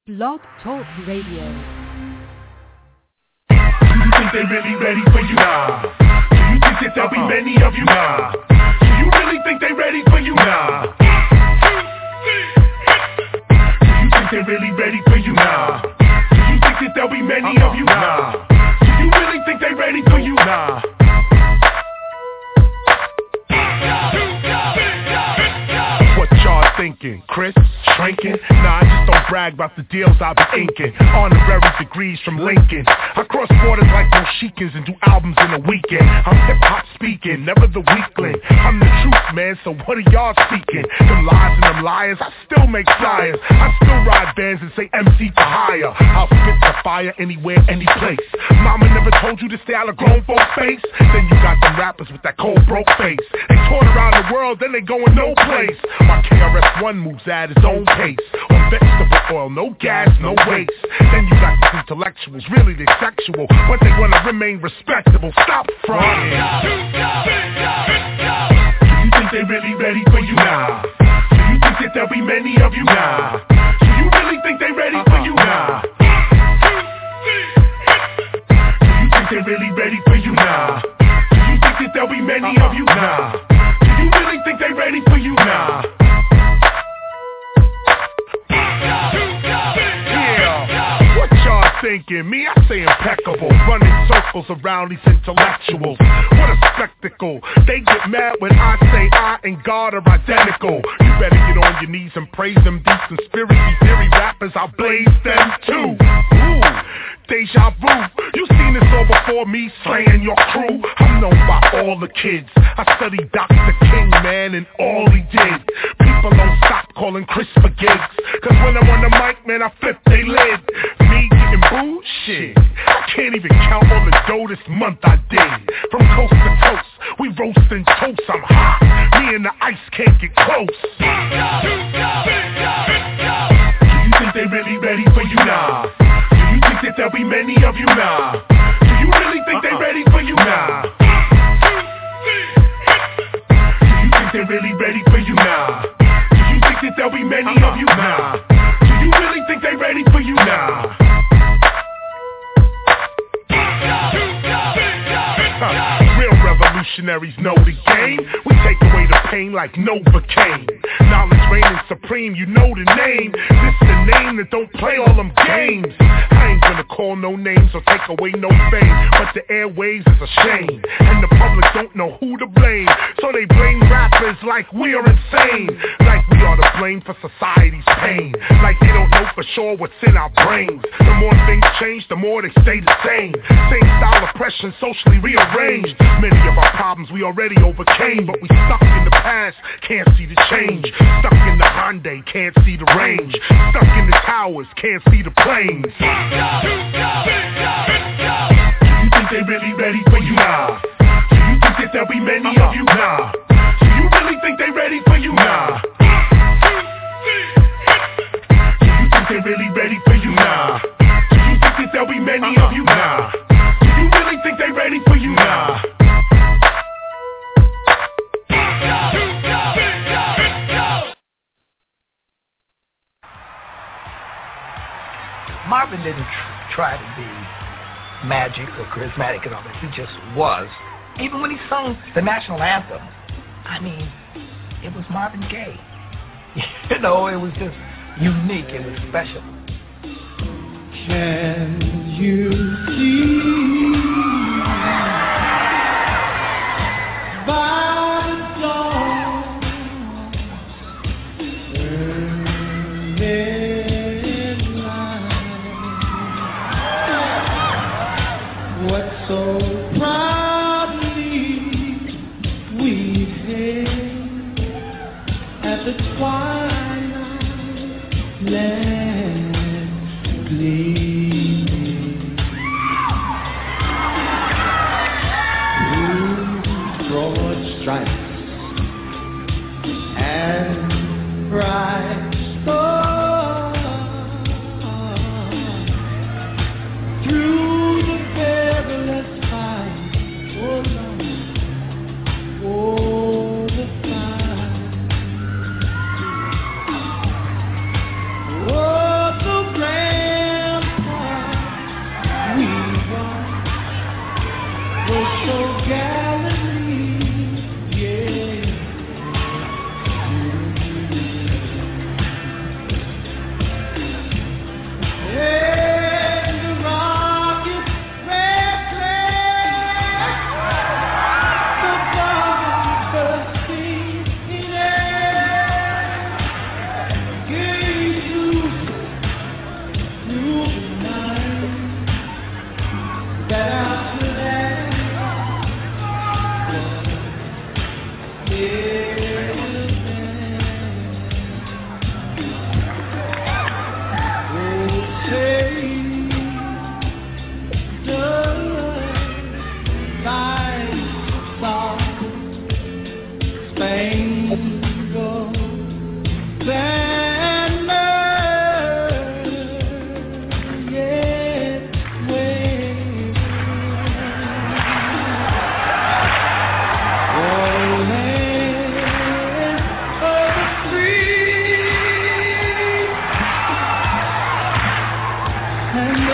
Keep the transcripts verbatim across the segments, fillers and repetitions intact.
Blog Talk Radio. Do you think they really ready for you? Nah. Do you think that there'll be many of you? Nah. Do you really think they ready for you? Nah. Do you think they really ready for you? Nah. Do you think that there'll be many of you? Nah. Do you really think they ready for you? Nah. What y'all thinking? Chris? Shrinking? Nah, I just don't brag about the deals I be inking. Honorary degrees from Lincoln. I cross borders like Moshikans and do albums in a weekend. I'm hip-hop speaking, never the weakling. I'm the truth, man, so what are y'all speaking? Them lies and them liars, I still make flyers. I still ride bands and say M C for hire. I'll spit the fire anywhere, any place. Mama never told you to stay out of grown folks' face? Then you got them rappers with that cold broke face. They toured around the world, then they going no place. My K R S One moves at his own pace. On vegetable oil, no gas, no waste. Then you got these intellectuals, really they sexual, but they wanna remain respectable. Stop fronting. Do you think they really ready for you? Nah. Do you think that there'll be many of you? Nah. Do you really think they ready for you? Nah. Do you think they really ready for you? Nah. Do you think that there'll be many of you? Nah. Do you really think they ready for you? Nah. Thinking me, I say impeccable, running circles around these intellectuals. What a spectacle. They get mad when I say I and God are identical. You better get on your knees and praise them. These conspiracy theory rappers, I blaze them too. Ooh, deja vu. You seen this all before me, slaying your crew. I'm known by all the kids. I studied Doctor King, man, and all he did. People don't stop calling Chris for gigs, cause when I'm on the mic, man, I flip they lid. Me getting booed? Shit, I can't even count all the dough this month I did. From coast to coast, we roasting toast, I'm hot. Me and the ice can't get close. Do you think they really ready for you? Nah. Do you think that there'll be many of you? Nah. Do you really think they ready for you? Nah. Do you think they really ready for you? Nah. Do you think that there'll be many of you? Nah. Do you really think they ready for you? Nah. Revolutionaries know the game. We take away the pain like Novocaine. Knowledge reigning supreme, you know the name. This the name that don't play all them games. I ain't gonna call no names or take away no fame, but the airwaves is a shame, and the public don't know who to blame. So they blame rappers like we are insane, like we are to blame for society's pain, like they don't know for sure what's in our brains. The more things change, the more they stay the same. Same style oppression, socially rearranged. Many of our problems we already overcame, but we stuck in the past, can't see the change. Stuck in the Hyundai, can't see the range. Stuck in the towers, can't see the planes. Do you think they really ready for you? Nah. Do you think that there'll be many of you? Nah. Do you really think they ready for you? Nah. Do you think they really ready for you? Nah. Do you think that there'll be many of you? Nah. Do you really think they ready for you? Nah. Marvin didn't tr- try to be magic or charismatic and all that. He just was. Even when he sung the national anthem, I mean, it was Marvin Gaye. You know, it was just unique. It was special. Can you see by the dawn's early light what so proudly we hailed at the twilight land gleaming?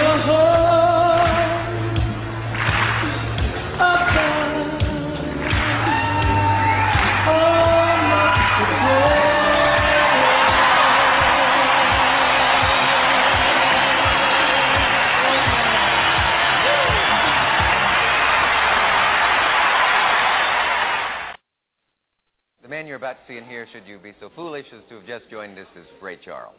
You're about to see and hear, should you be so foolish as to have just joined us, is Ray Charles.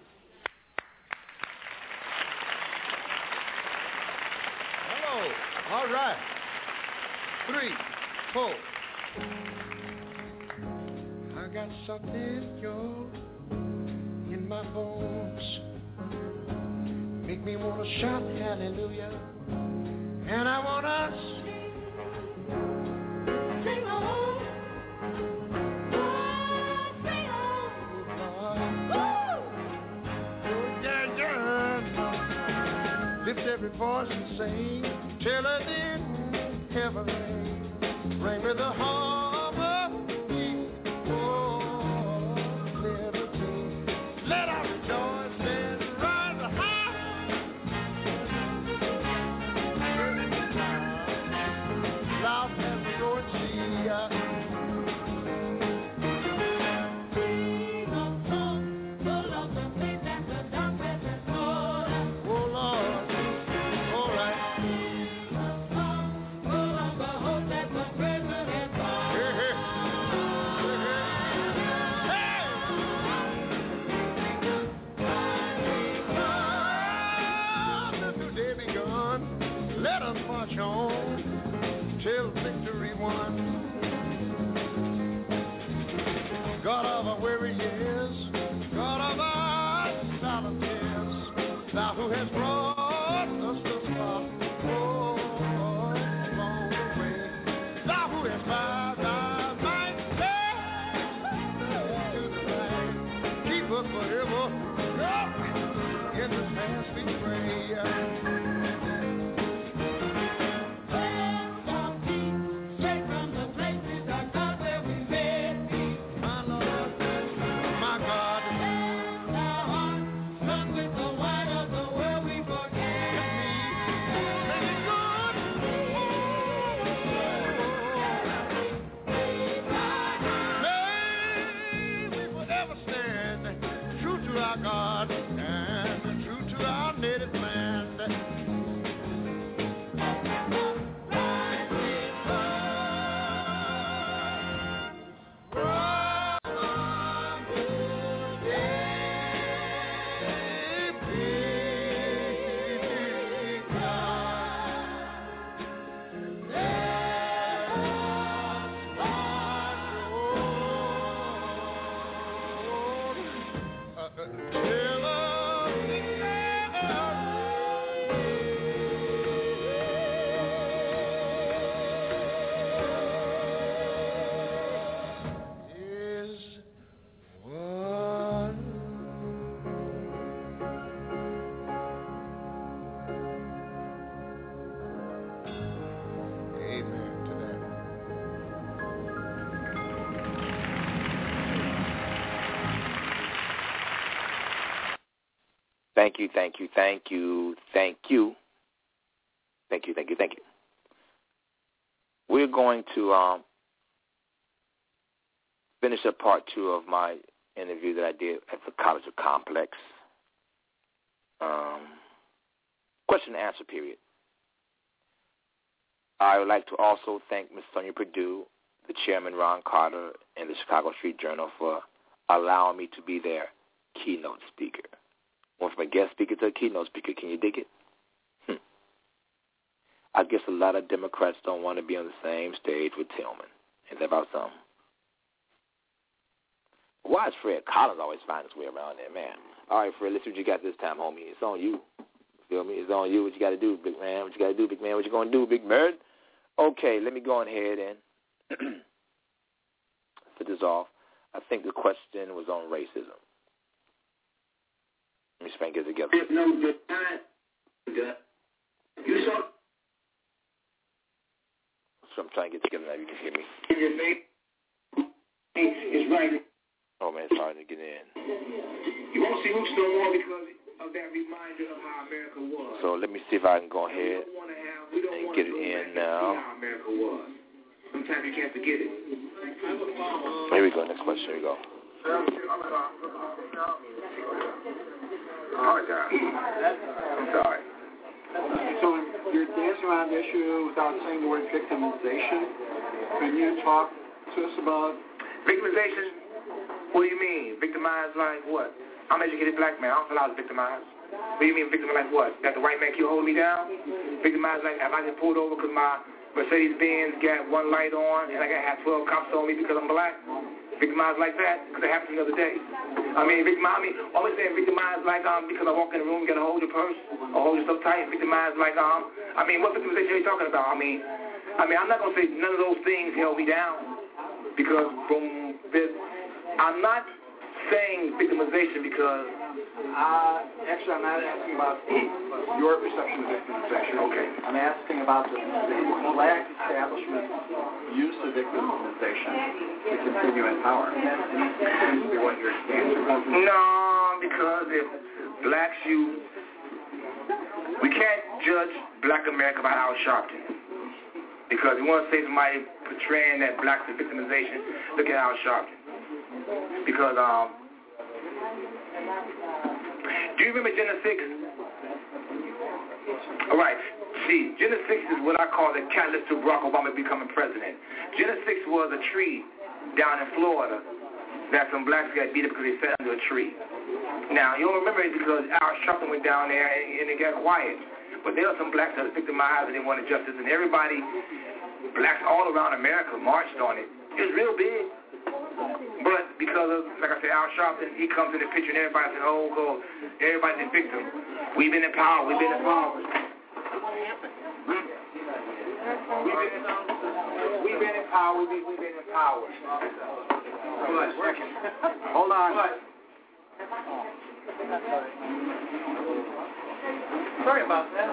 Hello. All right. Three, four. I got something, yo, in my bones. Make me want to shout hallelujah. And I want to sing. Sing on. Lift every voice and sing, till it in heaven ring, ring with the harmony, oh, liberty. Let us rejoice and rise high. Loud as the roaring sea. Till victory won. God of our weary years, God of our silent tears, thou who has brought us thus far, oh, along the way, thou who has bowed thy might to the night, keep us forever, in this hands we pray. Thank you, thank you, thank you, thank you. Thank you, thank you, thank you. We're going to um, finish up part two of my interview that I did at the College of Complex. Um, question and answer period. I would like to also thank Miz Sonia Perdue, the chairman Ron Carter, and the Chicago Street Journal for allowing me to be their keynote speaker. Went from a guest speaker to a keynote speaker. Can you dig it? Hmm. I guess a lot of Democrats don't want to be on the same stage with Tillman. Is that about something? Why is Fred Collins always find his way around there, man? All right, Fred, let's see what you got this time, homie. It's on you. Feel me? It's on you. What you got to do, big man? What you got to do, big man? What you going to do, big man? Okay, let me go on ahead and fit this off. I think the question was on racism. Let me spank it together. No, the time, you saw. So I'm trying to get together now. You can hear me. Your face is right. Oh man, it's hard to get in. You won't see Hoops no more because of that reminder. So let me see if I can go ahead and get it in now. Sometimes you can't forget it. Here we go. Next question. Here we go. Oh, God. I'm sorry. So you're dancing around the issue without saying the word victimization. Can you talk to us about victimization? What do you mean? Victimized like what? I'm an educated black man. I don't feel I was victimized. What do you mean victimized like what? That the white man keep holding me down? Victimized like if I get pulled over because my Mercedes-Benz got one light on and I got to have twelve cops on me because I'm black? Victimized like that? Because it happened the other day. I mean, victimized, I mean, always saying victimized like um because I walk in the room, you got to hold your purse or hold your stuff tight. Victimized like um, I mean, what victimization are you talking about? I mean, I mean, I'm not going to say none of those things held me down because from this, I'm not saying victimization because Uh, actually, I'm not asking about your perception of victimization. Okay. I'm asking about the, the black establishment's use of victimization to continue in power. And that seems to be what you're dancing about. No, because if blacks you, we can't judge black America by Al Sharpton. Because you want to say somebody portraying that blacks are victimization, look at Al Sharpton. Because, um, do you remember Jenna six? All right. See, Jenna six is what I call the catalyst to Barack Obama becoming president. Jenna six was a tree down in Florida that some blacks got beat up because they sat under a tree. Now, you don't remember it because Al Sharpton went down there and, and it got quiet. But there are some blacks that are victimized and they wanted justice, and everybody, blacks all around America, marched on it. It was real big. But because of, like I said, Al Sharpton, he comes in the picture and everybody says, oh, go, everybody's a victim. We've been in power, we've been in power. Hmm? We've, been in, we've been in power, we've been, we've been in power. But, hold on. But, sorry about that.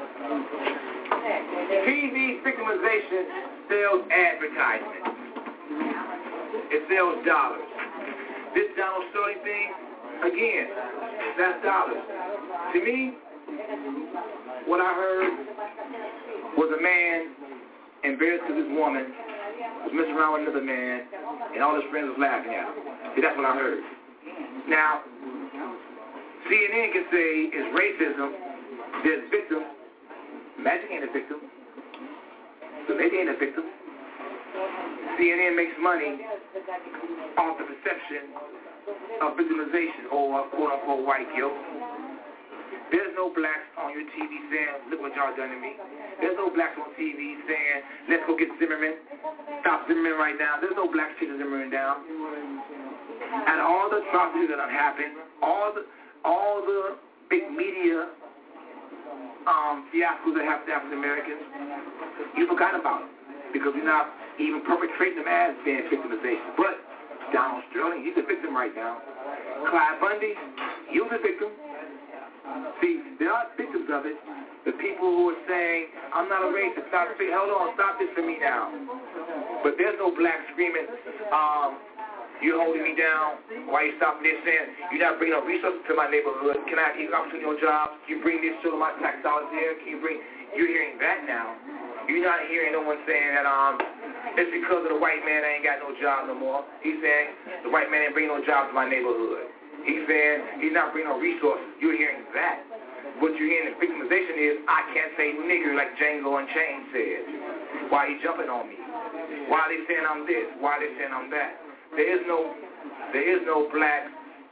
T V victimization sells advertisement. It sells dollars. This Donald Sterling thing, again, that's dollars. To me, what I heard was a man embarrassed because his woman was messing around with another man, and all his friends was laughing at him. See, that's what I heard. Now, C N N can say it's racism, there's victim. Magic ain't a victim. The lady ain't a victim. C N N makes money off the perception of victimization or quote-unquote white guilt. There's no blacks on your T V saying, look what y'all done to me. There's no blacks on T V saying, let's go get Zimmerman. Stop Zimmerman right now. There's no blacks chasing Zimmerman down. And all the atrocities that have happened, all the all the big media um, fiascos that happen to African Americans, you forgot about it because you're not even perpetrating them as being victimization. But Donald Sterling, he's a victim right now. Clyde Bundy, he was a victim. See, there are victims of it. The people who are saying, I'm not a racist, stop, hold on, stop this for me now. But there's no black screaming, um, you're holding me down. Why you stopping this saying, you're not bringing up resources to my neighborhood. Can I give opportunity on jobs? Can you bring this to my tax dollars here? Can you bring, you're hearing that now. You're not hearing no one saying that um, it's because of the white man I ain't got no job no more. He's saying the white man ain't bringing no jobs to my neighborhood. He's saying he's not bringing no resources. You're hearing that. What you're hearing in victimization is I can't say nigger like Django Unchained said. Why he jumping on me? Why they saying I'm this? Why they saying I'm that? There is no, there is no black.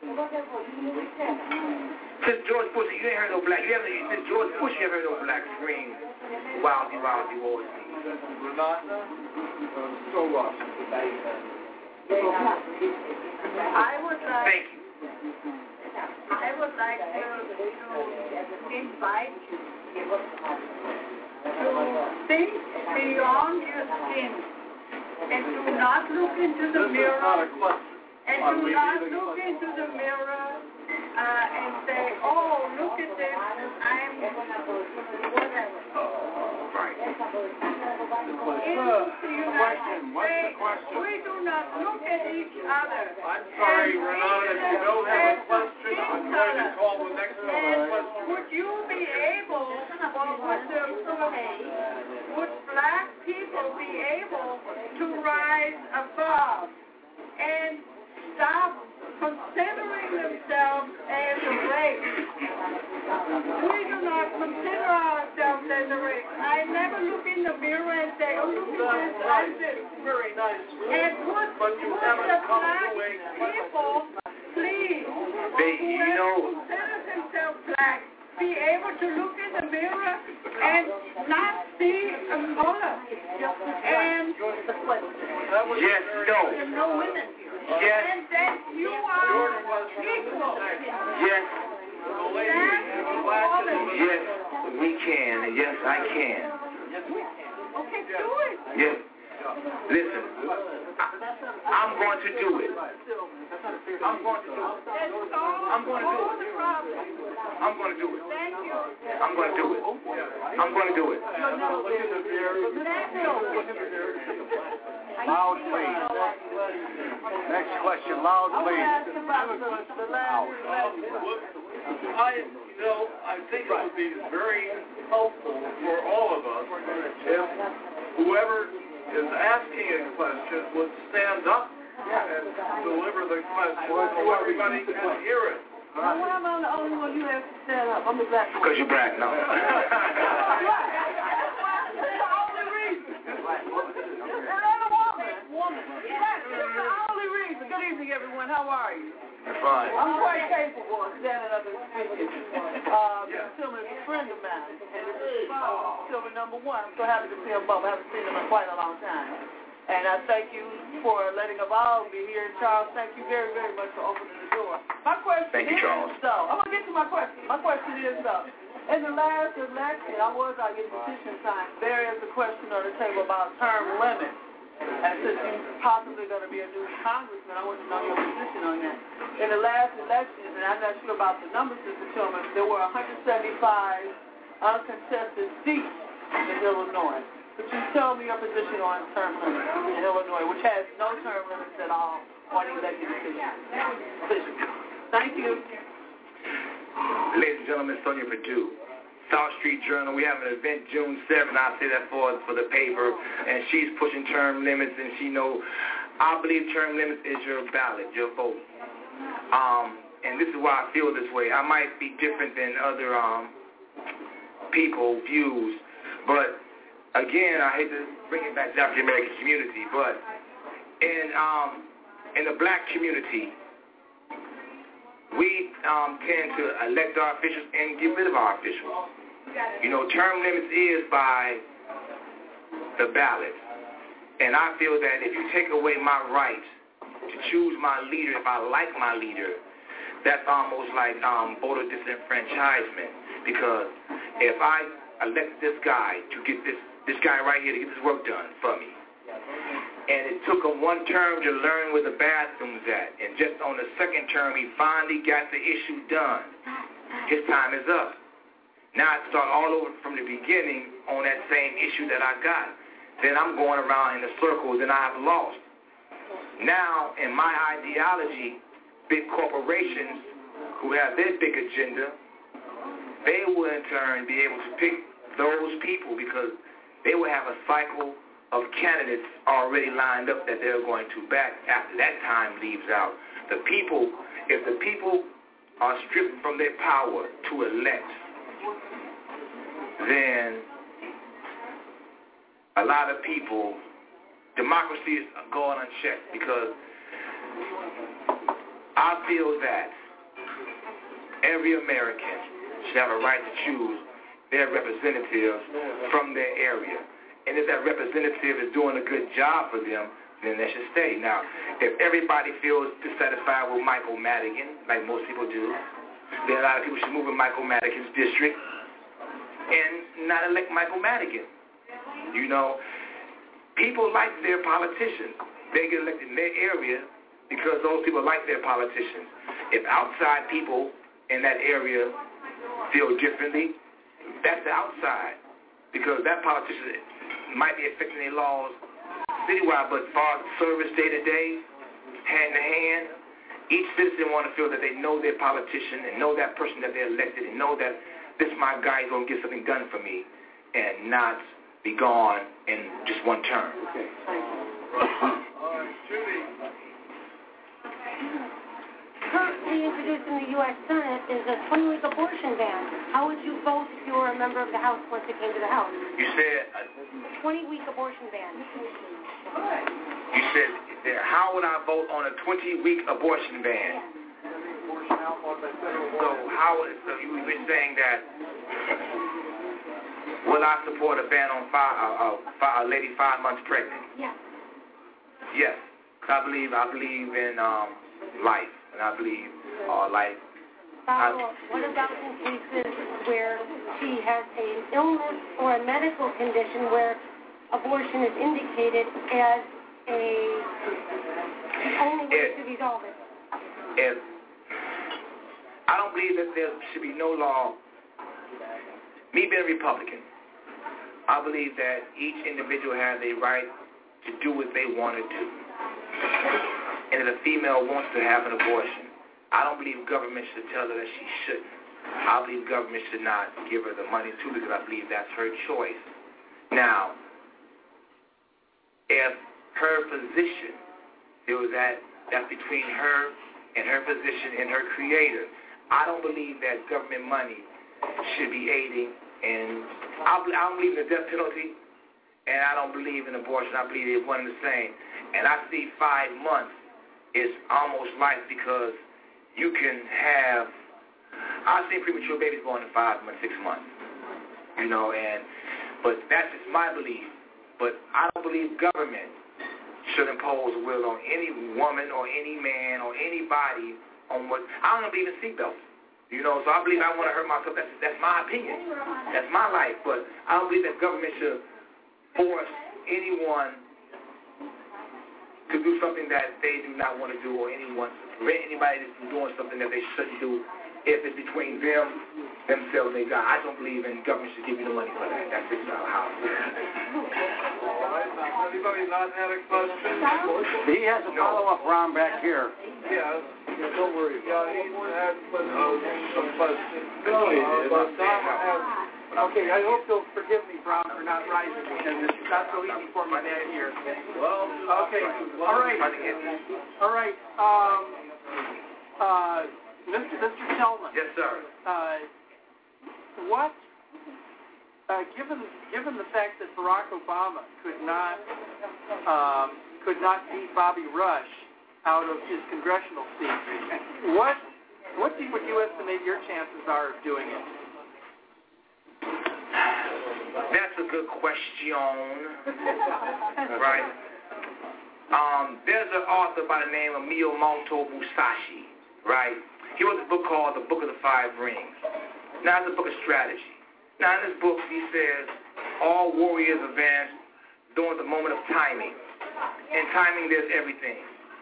Since George Bush, you ain't heard no black. You haven't. Since George Bush, you haven't heard no black scream. Wildy, wildy, wildy. Renata, so lost. I would like. Thank you. I would like to, to invite you to think beyond your skin and do not look into the mirror and do not look into the mirror uh, and say, oh, look at this, I'm whatever. Right. In the United States, we do not look at each other. I'm sorry, Renata, if you don't have a question, I'm going to call the next one. Would you Well, would, the, would black people be able to rise above and stop considering themselves as a race? We do not consider ourselves as a race. I never look in the mirror and say, oh, look at this, I'm this. Very nice. And would, would the black people, please, They, you know, who considers themselves black, be able to look in the mirror and not see a color? And yes, no. there's no women here. Yes. And that you are equal. Yes. That's equality. Yes, we can. Yes, I can. Okay, do it. Yes. Listen, I, I'm going to do it. I'm going to do it. I'm going to do it. I'm going to do it. Thank you. I'm going to do it. I'm going to do it. Loud, please. Next question, loud, please. I, you know, I think it would be very helpful for all of us if whoever is asking a question would stand up and deliver the question so everybody can hear it. Now, why am I the only one you have to stand up? I'm the black one. Because you're black, no. That's the only reason. You're not a woman. Woman. That's the only reason. Good evening, everyone. How are you? Fine. I'm quite capable of standing up and speaking. Uh, yeah. Tillman is a friend of mine. And it's uh, Tillman number one. I'm so happy to see him both. I haven't seen him in quite a long time. And I thank you for letting us all be here. Charles, thank you very, very much for opening the door. My question thank you, is, Charles. So, I'm going to get to my question. My question is, though, in the last election, I was out getting petition signed. There is a question on the table about term limits. And since you're possibly going to be a new congressman, I want to know your position on that. In the last election, and I'm not sure about the numbers, Mister Tillman, there were one hundred seventy-five uncontested seats in Illinois. Could you tell me your position on term limits in Illinois, which has no term limits at all on elected positions? Thank you. Ladies and gentlemen, Sonia Perdue. South Street Journal, we have an event June seventh, I say that for for the paper, and she's pushing term limits, and she know, I believe term limits is your ballot, your vote. Um, and this is why I feel this way. I might be different than other um, people, views, but again, I hate to bring it back to the African American community, but in um, in the black community, we um, tend to elect our officials and get rid of our officials. You know, term limits is by the ballot. And I feel that if you take away my right to choose my leader, if I like my leader, that's almost like um, voter disenfranchisement. Because if I elect this guy to get this, this guy right here to get this work done for me, and it took him one term to learn where the bathroom's at, and just on the second term he finally got the issue done, his time is up. Now I start all over from the beginning on that same issue that I got. Then I'm going around in the circles and I have lost. Now, in my ideology, big corporations who have their big agenda, they will in turn be able to pick those people because they will have a cycle of candidates already lined up that they're going to back after that time leaves out. The people, if the people are stripped from their power to elect, then a lot of people, democracy is going unchecked because I feel that every American should have a right to choose their representative from their area. And if that representative is doing a good job for them, then they should stay. Now, if everybody feels dissatisfied with Michael Madigan, like most people do, then a lot of people should move in Michael Madigan's district and not elect Michael Madigan. You know, people like their politicians. They get elected in their area because those people like their politicians. If outside people in that area feel differently, that's the outside because that politician might be affecting their laws citywide, but far service day to day, hand to hand, each citizen want to feel that they know their politician and know that person that they elected and know that this is my guy, he's going to get something done for me and not be gone in just one term. Okay. Uh, Judy. Currently introduced in the U S Senate is a twenty-week abortion ban. How would you vote if you were a member of the House once it came to the House? You said... twenty-week abortion ban. You said, how would I vote on a twenty-week abortion ban? So how is, so you were saying that, will I support a ban on five, uh, uh, five, a lady five months pregnant? Yes. Yes. I believe, I believe in um, life, and I believe uh, life. Follow up. What about in cases where she has an illness or a medical condition where abortion is indicated as a the only way if, to resolve it? If I don't believe that there should be no law. Me being a Republican, I believe that each individual has a right to do what they want to do. And if a female wants to have an abortion, I don't believe government should tell her that she shouldn't. I believe government should not give her the money too, because I believe that's her choice. Now, if her physician feels that that's between her and her physician and her creator, I don't believe that government money should be aiding, and I don't believe in the death penalty, and I don't believe in abortion. I believe they're one and the same. And I see five months is almost life, because you can have, I've seen premature babies born in five months, six months, you know, and, but that's just my belief. But I don't believe government should impose a will on any woman or any man or anybody on what, I don't believe in seatbelts, you know, so I believe I want to hurt myself. That's, that's my opinion. That's my life. But I don't believe that government should force anyone to do something that they do not want to do, or anyone, prevent anybody from doing something that they shouldn't do if it's between them, themselves, and God. I don't believe in government should give you the money for that. That's just how I feel. All right. Anybody not had a question? He has a follow-up round back here. Yes. Yeah, don't worry. Yeah, he had some questions. Uh, but Don has... Okay, I hope you'll forgive me, Brown, for not rising, because it's not so easy for me down here. Well, okay, all right, all right. Um, uh, Mister Mister Tillman. Yes, sir. Uh, what? Uh, given given the fact that Barack Obama could not um, could not beat Bobby Rush out of his congressional seat, what what do you, would you estimate your chances are of doing it? That's a good question, right? Um, there's an author by the name of Miyamoto Musashi, right? He wrote a book called The Book of the Five Rings. Now, it's a book of strategy. Now, in this book, he says, all warriors advance during the moment of timing. In timing, there's everything.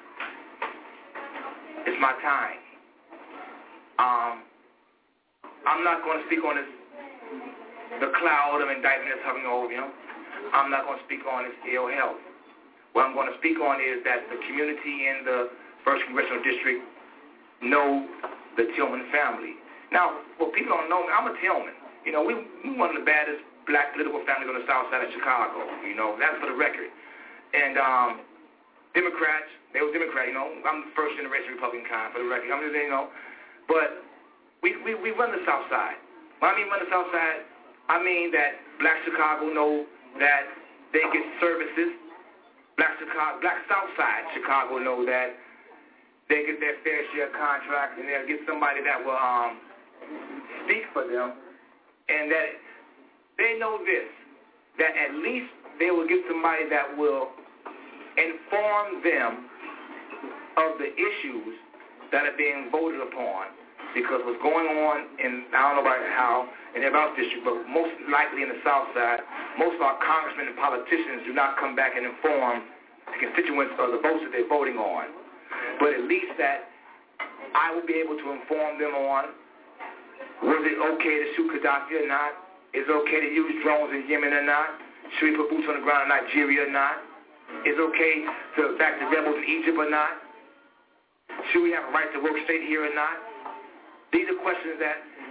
It's my time. Um, I'm not going to speak on this, the cloud of indictment that's hovering over him. I'm not going to speak on his ill health. What I'm going to speak on is that the community in the first Congressional District know the Tillman family. Now, what people don't know, I'm a Tillman. You know, we, we're one of the baddest black political families on the south side of Chicago. You know, that's for the record. And um, Democrats, they were Democrat, you know. I'm the first generation Republican kind, for the record. I'm just, you know. But we, we, we run the south side. When I mean run the south side, I mean that black Chicago know that they get services. Black Chicago, black south side Chicago know that they get their fair share contracts, and they'll get somebody that will um, speak for them. And that they know this, that at least they will get somebody that will inform them of the issues that are being voted upon. Because what's going on in, I don't know about how, in the South District, but most likely in the South Side, most of our congressmen and politicians do not come back and inform the constituents of the votes that they're voting on. But at least that I will be able to inform them on, was it okay to shoot Gaddafi or not? Is it okay to use drones in Yemen or not? Should we put boots on the ground in Nigeria or not? Is it okay to back the rebels in Egypt or not? Should we have a right to work state here or not? These are questions that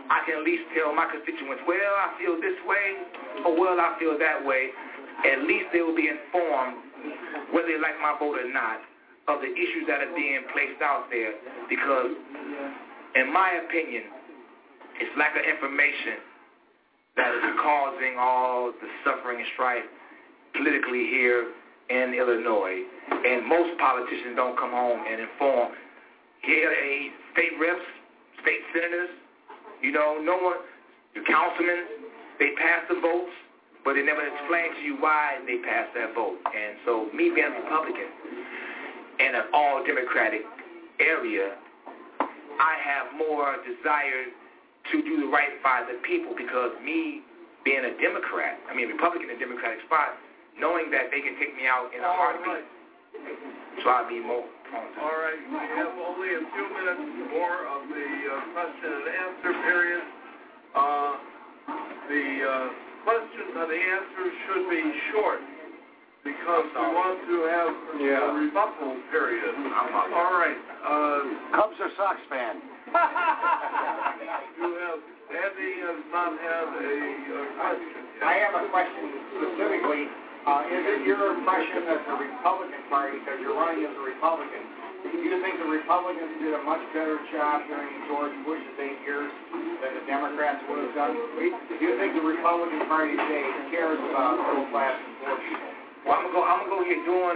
I can at least tell my constituents, well, I feel this way, or well, I feel that way. At least they will be informed, whether they like my vote or not, of the issues that are being placed out there. Because, in my opinion, it's lack of information that is causing all the suffering and strife politically here in Illinois. And most politicians don't come home and inform. Here, a state reps, state senators, you know, no one, the councilmen, they pass the votes, but they never explain to you why they pass that vote. And so me being a Republican in an all-Democratic area, I have more desire to do the right by the people, because me being a Democrat, I mean Republican in a Democratic spot, knowing that they can take me out in a heartbeat, so I'll be more prone to. All right, we have only a few minutes more of the uh, question and answer period. Uh, the uh, questions and the answers should be short, because we want to have yeah. a rebuttal period. All right. Uh, Cubs or Sox fan? you have, Andy has not had a, a question yet. I have a question specifically. Uh, is it your impression that the Republican Party, because you're running as a Republican, do you think the Republicans did a much better job during George Bush's eight years than the Democrats would have done? Do you think the Republican Party today cares about middle class and poor people? Well, I'm gonna go. I'm gonna go here doing.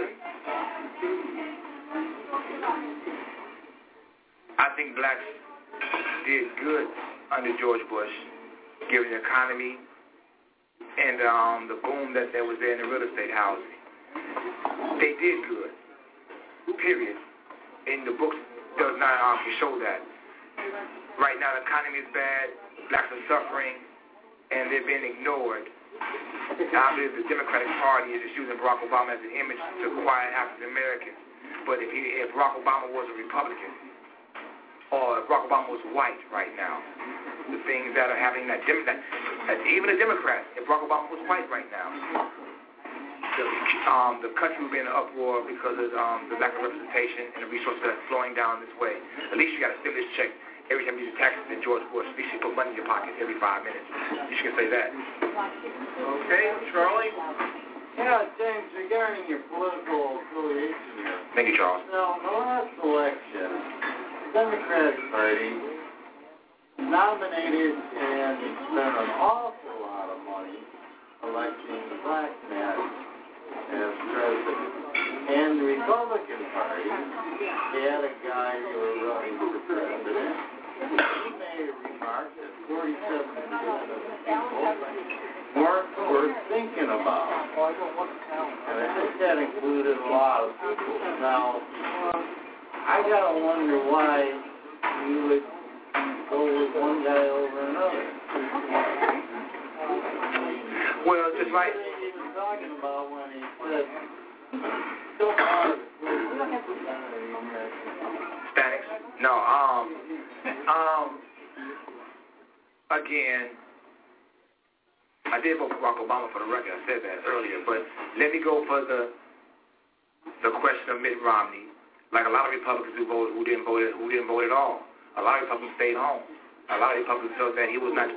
I think blacks did good under George Bush, given the economy and um, the boom that there was there in the real estate housing. They did good. Period. And the books does not um, show that. Right now, the economy is bad. Blacks are suffering, and they're being ignored. I believe the Democratic Party is just using Barack Obama as an image to quiet African Americans. But if, he, if Barack Obama was a Republican, or if Barack Obama was white right now, the things that are happening, that, Dem- that, that even a Democrat, if Barack Obama was white right now, the, um, the country would be in an uproar because of um, the lack of representation and the resources that are flowing down this way. At least you got a stimulus check every time you do taxes in George Bush. At least you put money in your pocket every five minutes. You can say that. Okay, Charlie? Yeah, James, regarding your political affiliation here. Thank you, Charles. Now, the last election, the Democratic Party nominated and spent an awful lot of money electing the black man as president. And the Republican Party had a guy who was running for president. He made a remark that forty-seven percent of the people weren't worth thinking about. And I think that included a lot of people. Now, I gotta wonder why you would go with one guy over another. Well, just like he was talking about when he said, so far, Hispanics? No, um, um, again, I did vote for Barack Obama for the record. I said that earlier, but let me go for the the question of Mitt Romney. Like a lot of Republicans who voted, who didn't vote, who didn't vote at all. A lot of Republicans stayed home. A lot of Republicans felt that he was not.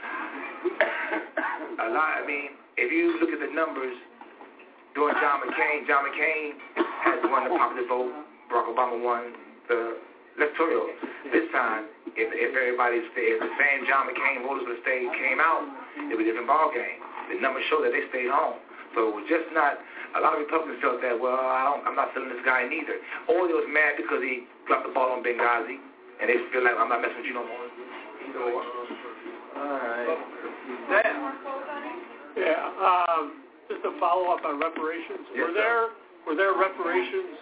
A lot. I mean, if you look at the numbers during John McCain, John McCain has won the popular vote. Barack Obama won the electoral. This time, if if everybody stayed, if the same John McCain voters would have stayed, came out, it was a different ball game. The numbers show that they stayed home. So it was just not. A lot of Republicans felt that, well, I don't, I'm not feeling this guy neither. Or they was mad because he dropped the ball on Benghazi, and they feel like I'm not messing with you no more. Either or. All right. Dan. Yeah. Um, just a follow up on reparations. Yes, were there were there reparations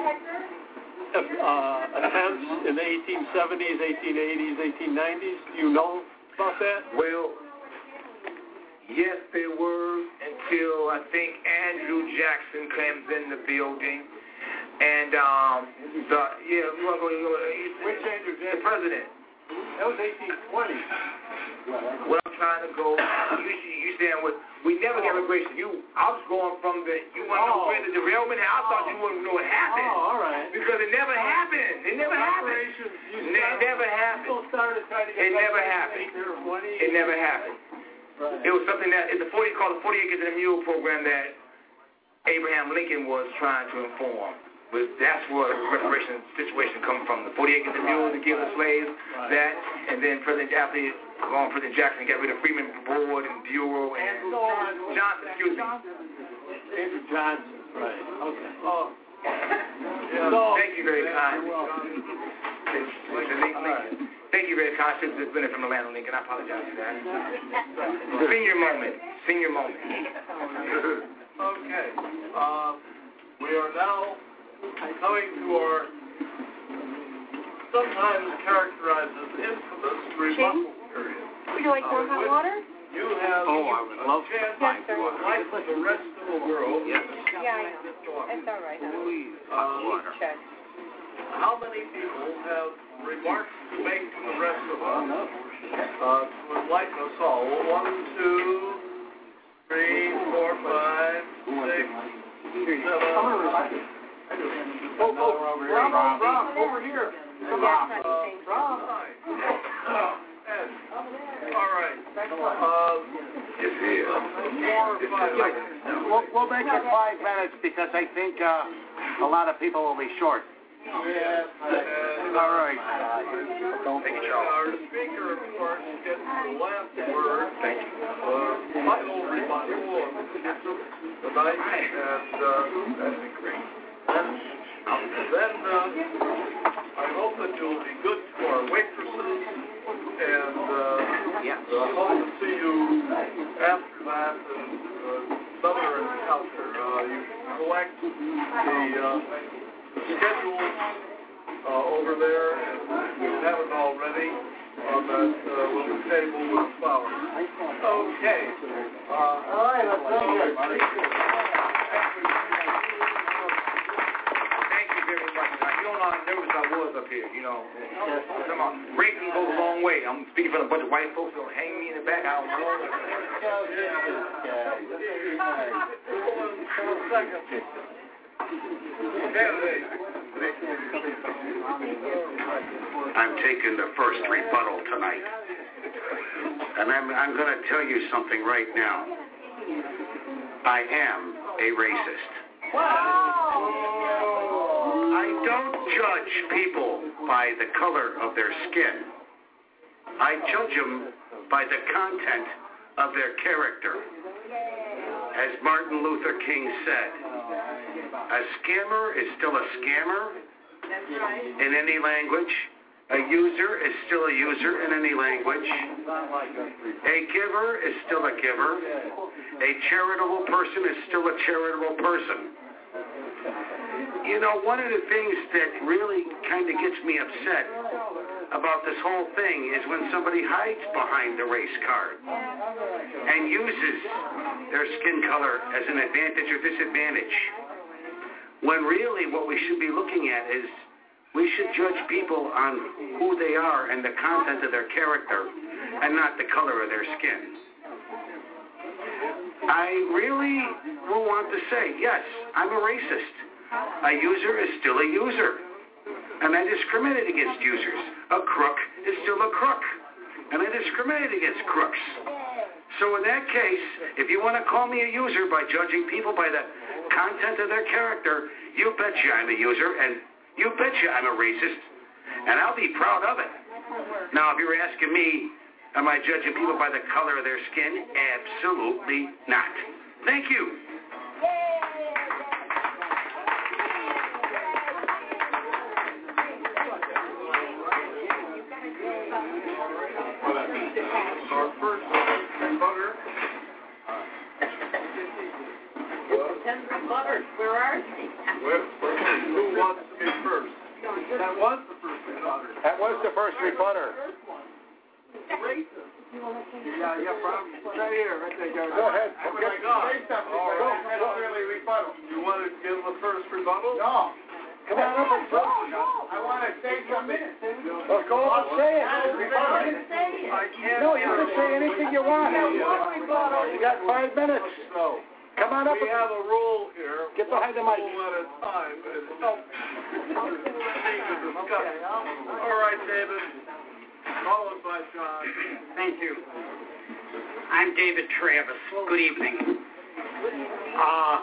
uh, attempts in the eighteen seventies, eighteen eighties, eighteen nineties? Do you know about that? Well, yes, there were until I think Andrew Jackson comes in the building, and um, the yeah, we want to go. Which Andrew Jackson? The president. That was eighteen twenty. What I'm trying to go, you you saying what? We never got reparation. You, I was going from the. You want to know where the derailment? I thought you wouldn't know what happened. Oh, all right. Because it never happened. It never happened. You It never happened. People started It never happened. It never happened. It was something that it's a forty called the forty acres and a mule program that Abraham Lincoln was trying to inform. But that's where the reparation situation comes from. The forty acres and a mule to give the slaves that, and then President after long President Jackson got rid of Freeman Board and Bureau and Johnson. Excuse me. Andrew Johnson. Right. Okay. Oh. Yeah. So, Thank you very kindly. Thank you very kindly. This has been from Atlanta Lincoln. I apologize for that. Senior moment. Senior moment. Okay. Uh, we are now coming to our sometimes characterized as infamous rebuttal period. Would you like more hot water? You have oh, I would love to yes, like the rest of the world. Yes. Yeah, I know. It's all right. Please, hot uh, water. Check. How many people have remarks to make to the rest of us uh, to enlighten us all? One, two, three, four, five, six, seven. Oh, oh, Rob, Rob, Rob, over here. Come on. Uh, Rob. Ed. All right. Uh, Yes, here. four or five minutes. We'll, we'll make it five minutes because I think uh, a lot of people will be short. Yes. And, all right. Thank you, Charles. Our speaker, of course, gets the last word. Thank you. Uh, final rebuttal tonight, and uh, That'd be great. then, then uh, I hope that you'll be good to our waitresses, and uh, Yeah. uh, hope to see you after that and uh, another encounter. Uh, you collect the uh, schedules uh, over there, and if you haven't already, on that uh, little table with flowers. Okay. Uh, All right, let's go. Thank you very much. Now, you don't know how nervous I was up here, you know. Come on. Breaking goes a long way. I'm speaking for a bunch of white folks who hang me in the back. I don't know. I'm taking the first rebuttal tonight. And I'm, I'm going to tell you something right now. I am a racist. I don't judge people by the color of their skin. I judge them by the content of their character. As Martin Luther King said, a scammer is still a scammer in any language. A user is still a user in any language. A giver is still a giver. A charitable person is still a charitable person. You know, one of the things that really kind of gets me upset about this whole thing is when somebody hides behind the race card and uses their skin color as an advantage or disadvantage. When really what we should be looking at is we should judge people on who they are and the content of their character and not the color of their skin. I really will want to say, yes, I'm a racist. A user is still a user. And I discriminate against users. A crook is still a crook. And I discriminate against crooks. So in that case, if you want to call me a user by judging people by the content of their character, you betcha I'm a user, and you betcha I'm a racist, and I'll be proud of it. Now, if you're asking me, am I judging people by the color of their skin? Absolutely not. Thank you. our first butter. Butters, where are they? Well, who wants to be first? That was the first rebutter. That was the first rebutter. Yeah, yeah, problem. Right here, right there. Go, go ahead. Oh my God. Say something, All but right. don't, don't really rebuttal. You want to give the first rebuttal? No. Come on up and talk. I want to say something. Well, go up and say it. I can't. No, you can say anything you want. You got five minutes. No. Come on up. We have a rule here. Get behind the mic. One at a time. And help to discuss. All right, David. Followed by John. Thank you. I'm David Travis. Good evening. Uh,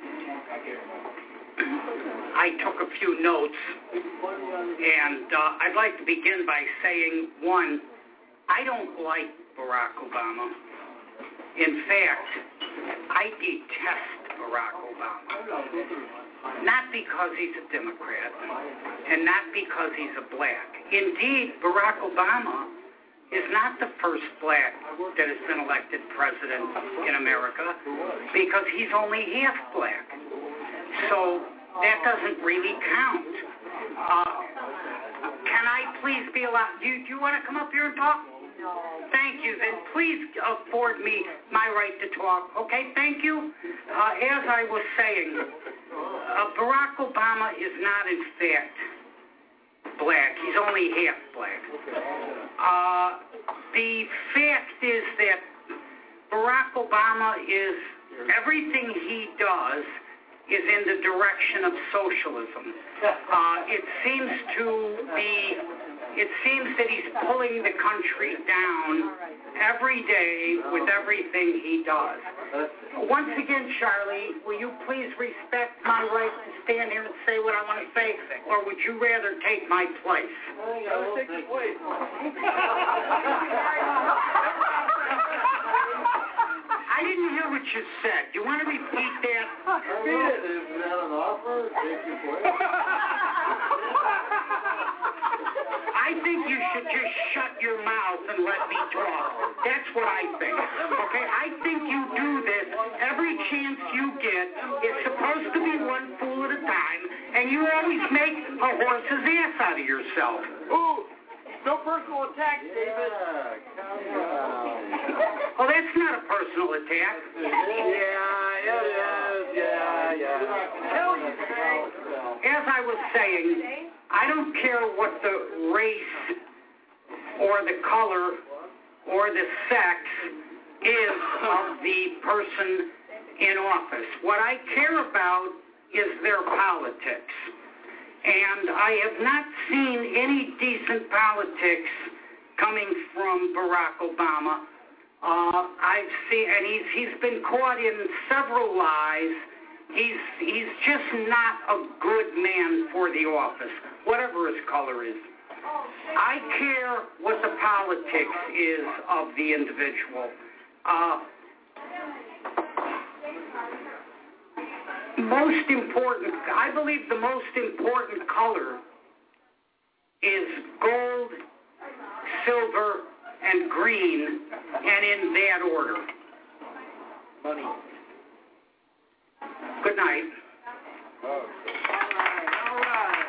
I took a few notes, and uh, I'd like to begin by saying, one, I don't like Barack Obama. In fact, I detest Barack Obama. Not because he's a Democrat, and not because he's a black. Indeed, Barack Obama is not the first black that has been elected president in America, because he's only half black. So that doesn't really count. Uh, can I please be allowed? Do you, do you want to come up here and talk? Thank you. Then please afford me my right to talk. Okay, thank you. Uh, as I was saying, uh, Barack Obama is not, in fact, black. He's only half black. Uh, the fact is that Barack Obama is, everything he does is in the direction of socialism. Uh, it seems to be, it seems that he's pulling the country down every day with everything he does. Once again, Charlie, will you please respect my right to stand here and say what I want to say, or would you rather take my place? I'll take your place. I didn't hear what you said. Do you want to repeat that? Repeat it. Is that an offer? Take your place. I think you should just shut your mouth and let me talk. That's what I think. Okay? I think you do this every chance you get. It's supposed to be one fool at a time, and you always make a horse's ass out of yourself. Ooh, no personal attack, David. Well, that's not a personal attack. Yeah, it is. Yeah, yeah. Tell you, As I was saying, I don't care what the race or the color or the sex is of the person in office. What I care about is their politics. And I have not seen any decent politics coming from Barack Obama. Uh, I've seen, and he's he's been caught in several lies. He's he's just not a good man for the office, whatever his color is. I care what the politics is of the individual. Uh, most important, I believe the most important color is gold, silver, and green, and in that order. Money. Good night. Oh. All right, all right.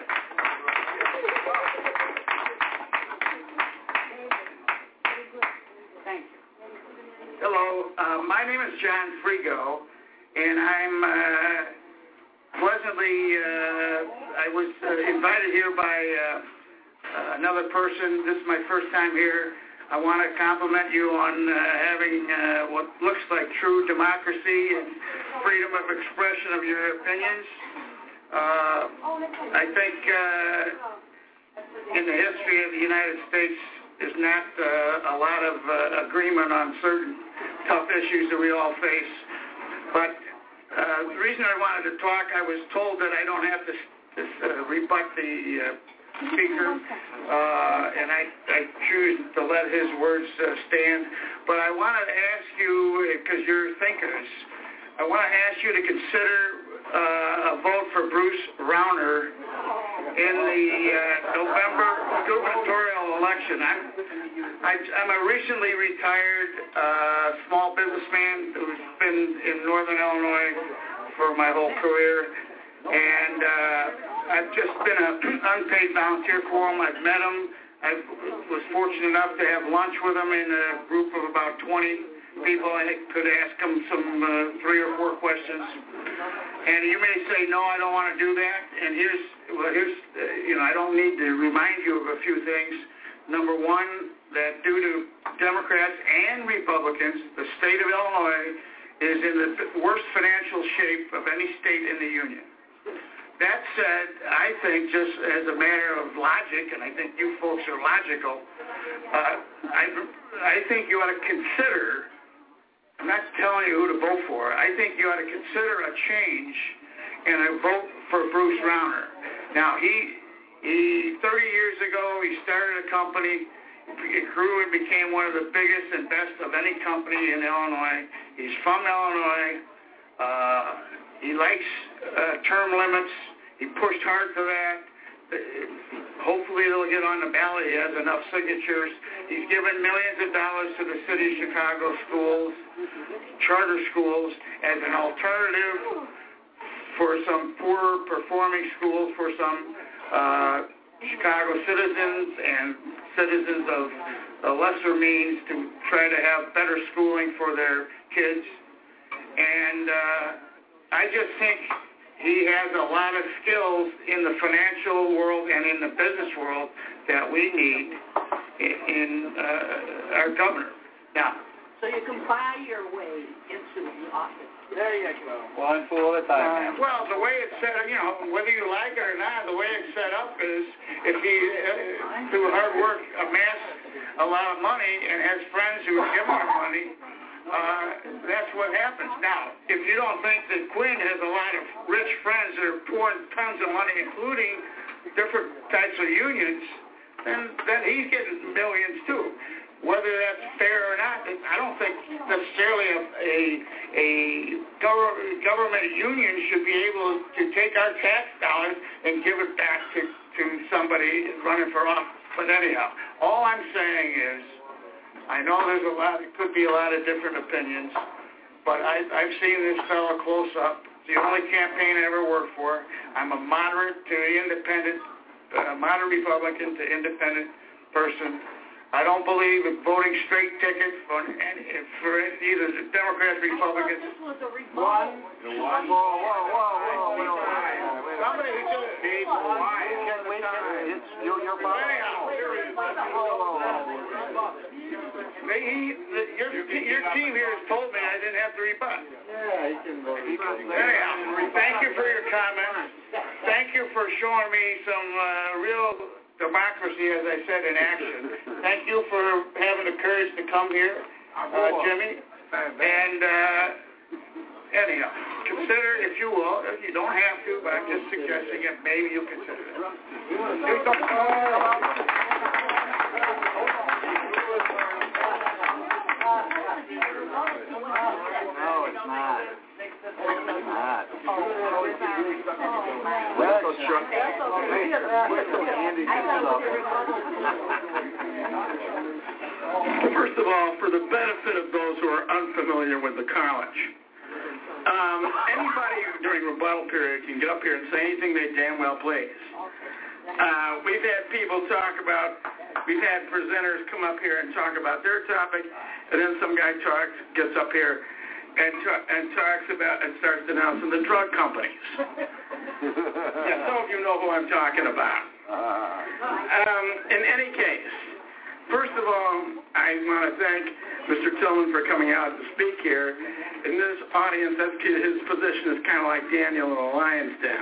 Thank you. Hello, uh, my name is John Frigo, and I'm uh, pleasantly, uh, I was uh, invited here by uh, uh, another person. This is my first time here. I want to compliment you on uh, having uh, what looks like true democracy and freedom of expression of your opinions. Uh, I think uh, in the history of the United States, there's not uh, a lot of uh, agreement on certain tough issues that we all face. But uh, the reason I wanted to talk, I was told that I don't have to uh, rebut the uh, speaker, uh, and I, I choose to let his words uh, stand. But I wanted to ask you, because you're thinkers, I want to ask you to consider uh, a vote for Bruce Rauner in the uh, November gubernatorial election. I'm, I, I'm a recently retired uh, small businessman who's been in Northern Illinois for my whole career, and uh, I've just been an unpaid volunteer for him. I've met him. I was fortunate enough to have lunch with him in a group of about twenty people. I could ask him some uh, three or four questions. And you may say, no, I don't want to do that. And here's, well, here's, uh, you know, I don't need to remind you of a few things. Number one, that due to Democrats and Republicans, the state of Illinois is in the worst financial shape of any state in the union. That said, I think just as a matter of logic, and I think you folks are logical, uh, I, I think you ought to consider, I'm not telling you who to vote for, I think you ought to consider a change and a vote for Bruce Rauner. Now, he, he thirty years ago, he started a company. It grew and became one of the biggest and best of any company in Illinois. He's from Illinois. Uh, he likes uh, term limits. He pushed hard for that. Hopefully it'll get on the ballot. He has enough signatures. He's given millions of dollars to the city of Chicago schools, charter schools, as an alternative for some poor performing schools, for some uh, Chicago citizens and citizens of the lesser means to try to have better schooling for their kids. And uh, I just think he has a lot of skills in the financial world and in the business world that we need in, in uh, our governor. Now, so you can buy your way into the office. There you go. One fool at a time. Uh, well, the way it's set, you know, whether you like it or not, the way it's set up is if he, uh, through hard work, amassed a lot of money and has friends who give him money, uh, that's what happens. Now, if you don't think that Quinn has a lot of rich friends that are pouring tons of money, including different types of unions, then, then he's getting millions too. Whether that's fair or not, I don't think necessarily a, a, a government, government union should be able to take our tax dollars and give it back to, to somebody running for office. But anyhow, all I'm saying is, I know there's a lot, it could be a lot of different opinions, but I, I've seen this fellow close up. It's the only campaign I ever worked for. I'm a moderate to independent, uh, moderate Republican to independent person. I don't believe in voting straight tickets for, any, for either the Democrats or Republicans. This was a revolt. One, one, whoa, whoa, whoa, whoa, whoa. Somebody who just gave why. It's your, your Anyhow, they, he, the, your, your team here has told me I didn't have to rebut. Yeah, he can vote. Anyhow, thank you for your comments. Thank you for showing me some uh, real democracy, as I said, in action. Thank you for having the courage to come here, uh, Jimmy. And uh, anyhow, consider, if you will, you don't have to, but I'm just suggesting it, maybe you consider it. No, it's not. It's not. Well, so sure. First of all, for the benefit of those who are unfamiliar with the college, um, anybody during rebuttal period can get up here and say anything they damn well please. Uh, we've had people talk about, we've had presenters come up here and talk about their topic, and then some guy talks, gets up here and, ta- and talks about and starts denouncing the drug companies. Yeah, some of you know who I'm talking about. Um, in any case, first of all, I want to thank Mister Tillman for coming out to speak here. In this audience, that's, his position is kind of like Daniel in a lion's den.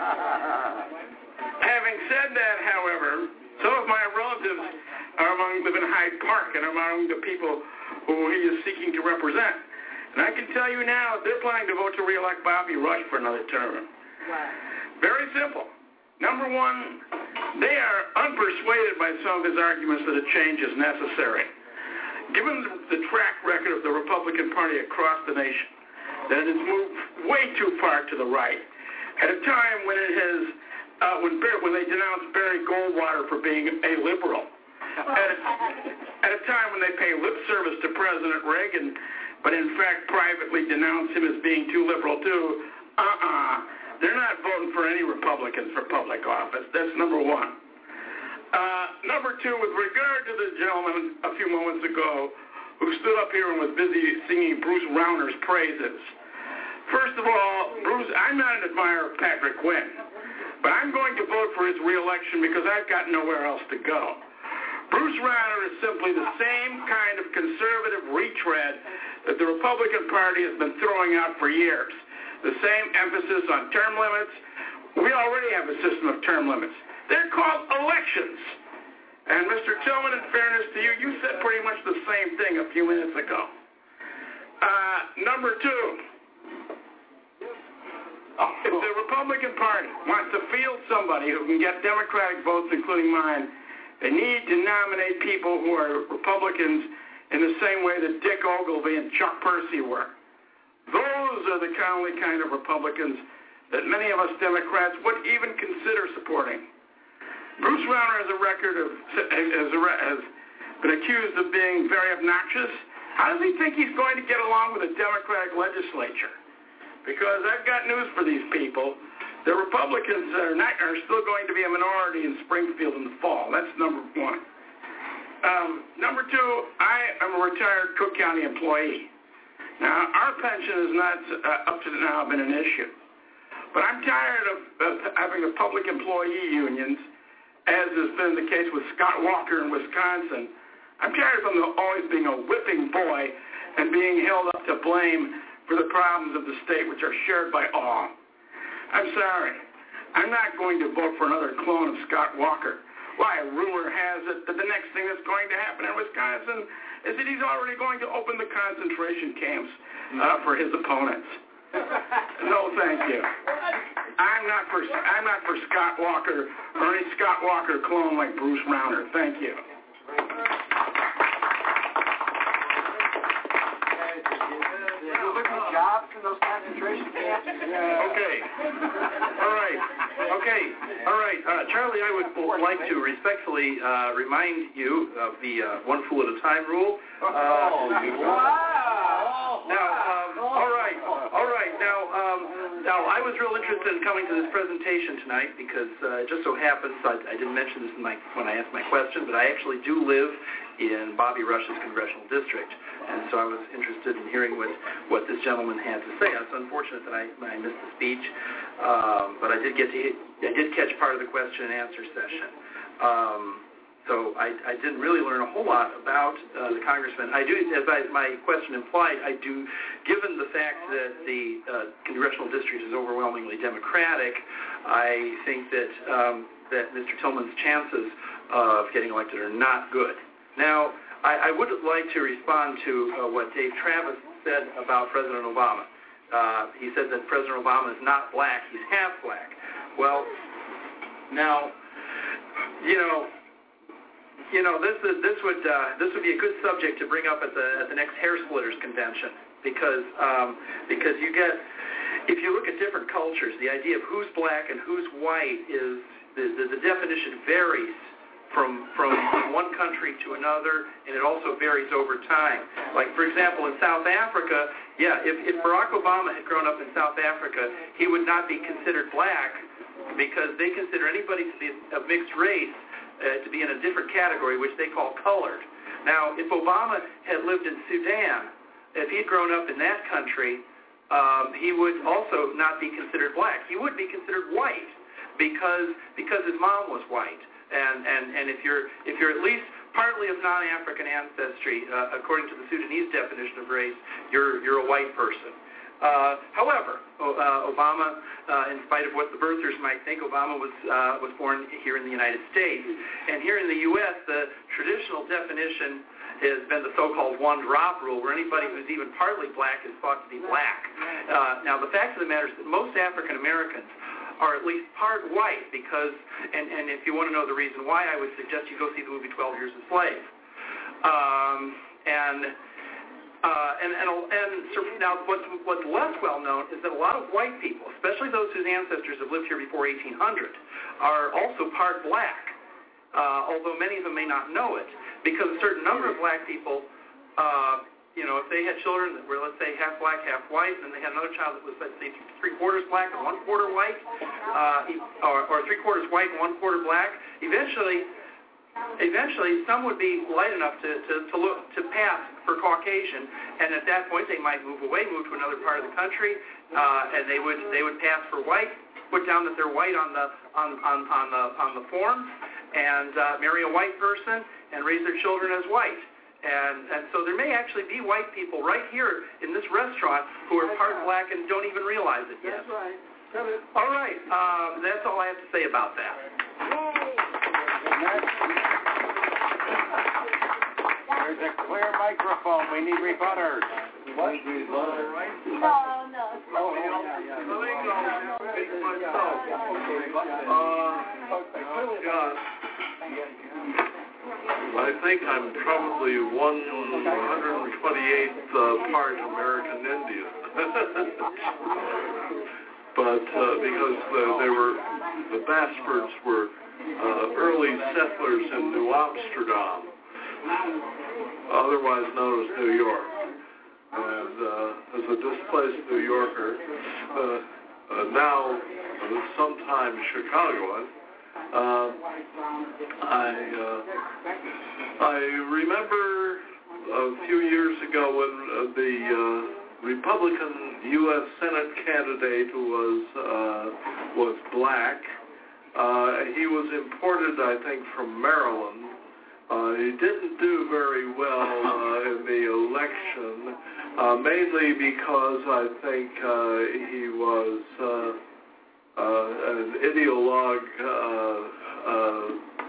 Having said that, however, some of my relatives are among, live in Hyde Park and among the people who he is seeking to represent. And I can tell you now, they're planning to vote to re-elect Bobby Rush for another term. Wow. Very simple. Number one, they are unpersuaded by some of his arguments that a change is necessary. Given the track record of the Republican Party across the nation, that it has moved way too far to the right, at a time when it has, uh, when, when they denounced Barry Goldwater for being a liberal, at a, at a time when they pay lip service to President Reagan, but in fact privately denounce him as being too liberal too, uh-uh. They're not voting for any Republicans for public office. That's number one. Uh, number two, with regard to the gentleman a few moments ago who stood up here and was busy singing Bruce Rauner's praises. First of all, Bruce, I'm not an admirer of Patrick Quinn, but I'm going to vote for his re-election because I've got nowhere else to go. Bruce Rauner is simply the same kind of conservative retread that the Republican Party has been throwing out for years. The same emphasis on term limits. We already have a system of term limits. They're called elections. And Mister Tillman, in fairness to you, you said pretty much the same thing a few minutes ago. Uh, number two, if the Republican Party wants to field somebody who can get Democratic votes, including mine, they need to nominate people who are Republicans in the same way that Dick Ogilvy and Chuck Percy were. Those are the only kind of Republicans that many of us Democrats would even consider supporting. Bruce Rauner has a record of has, a, has been accused of being very obnoxious. How does he think he's going to get along with a Democratic legislature? Because I've got news for these people. The Republicans are, not, are still going to be a minority in Springfield in the fall. That's number one. Um, number two, I am a retired Cook County employee. Now, our pension has not uh, up to now been an issue. But I'm tired of, of having the public employee unions, as has been the case with Scott Walker in Wisconsin. I'm tired of them always being a whipping boy and being held up to blame for the problems of the state, which are shared by all. I'm sorry. I'm not going to vote for another clone of Scott Walker. Why, rumor has it that the next thing that's going to happen in Wisconsin is that he's already going to open the concentration camps uh, for his opponents. No, thank you. I'm not for I'm not for Scott Walker or any Scott Walker clone like Bruce Rauner. Thank you. Jobs in those concentration camps? Okay. All right. Okay. All right. Uh, Charlie, I would like to respectfully uh, remind you of the uh, one fool at a time rule. Uh, oh, wow. Now, um, all right. All right. Now, um, now, I was real interested in coming to this presentation tonight because uh, it just so happens, I, I didn't mention this in my, when I asked my question, but I actually do live in Bobby Rush's congressional district. And so I was interested in hearing what, what this gentleman had to say. It's unfortunate that I, I missed the speech, um, but I did get to I did catch part of the question and answer session. Um, so I, I didn't really learn a whole lot about uh, the congressman. I do, as I, my question implied, I do, given the fact that the uh, congressional district is overwhelmingly Democratic, I think that um, that Mister Tillman's chances of getting elected are not good. Now, I, I would like to respond to uh, what Dave Travis said about President Obama. Uh, he said that President Obama is not black, he's half black. Well, now, you know, you know, this is this would uh, this would be a good subject to bring up at the at the next Hair Splitters convention because um, because you get, if you look at different cultures, the idea of who's black and who's white is the the, the definition varies from from one country to another, and it also varies over time. Like, for example, in South Africa, yeah, if, if Barack Obama had grown up in South Africa, he would not be considered black because they consider anybody to be of mixed race uh, to be in a different category, which they call colored. Now, if Obama had lived in Sudan, if he'd grown up in that country, um, he would also not be considered black. He would be considered white because because his mom was white. And, and, and if you're if you're at least partly of non-African ancestry, uh, according to the Sudanese definition of race, you're you're a white person. Uh, however, uh, Obama, uh, in spite of what the birthers might think, Obama was uh, was born here in the United States, and here in the U S, the traditional definition has been the so-called one-drop rule, where anybody who's even partly black is thought to be black. Uh, now, the fact of the matter is that most African Americans are at least part white because, and, and if you want to know the reason why, I would suggest you go see the movie twelve Years a Slave. Um, and, uh, and, and, and so now what's, what's less well known is that a lot of white people, especially those whose ancestors have lived here before eighteen hundred, are also part black, uh, although many of them may not know it, because a certain number of black people, uh, you know, if they had children that were, let's say, half black, half white, and then they had another child that was, let's say, three-quarters black and one-quarter white, uh, or, or three-quarters white and one-quarter black, eventually, eventually, some would be light enough to, to, to look to pass for Caucasian, and at that point, they might move away, move to another part of the country, uh, and they would they would pass for white, put down that they're white on the on on, on the on the form, and uh, marry a white person and raise their children as white. And, and so there may actually be white people right here in this restaurant who are part black and don't even realize it yet. That's right. All right. Um, that's all I have to say about that. There's a clear microphone. We need rebutters. What? Rebuttal, right? No, no. Oh, yeah, yeah. Let me go speak myself. Uh, oh, God. I think I'm probably one hundred twenty-eighth uh, part American Indian. But uh, because uh, they were, the Basfords were uh, early settlers in New Amsterdam, otherwise known as New York. And uh, as a displaced New Yorker, uh, uh, now uh, sometime Chicagoan, uh, I uh, I remember a few years ago when uh, the uh, Republican U S Senate candidate was uh, was black. Uh, he was imported, I think, from Maryland. Uh, he didn't do very well uh, in the election, uh, mainly because I think uh, he was uh, uh, an ideologue, uh, uh,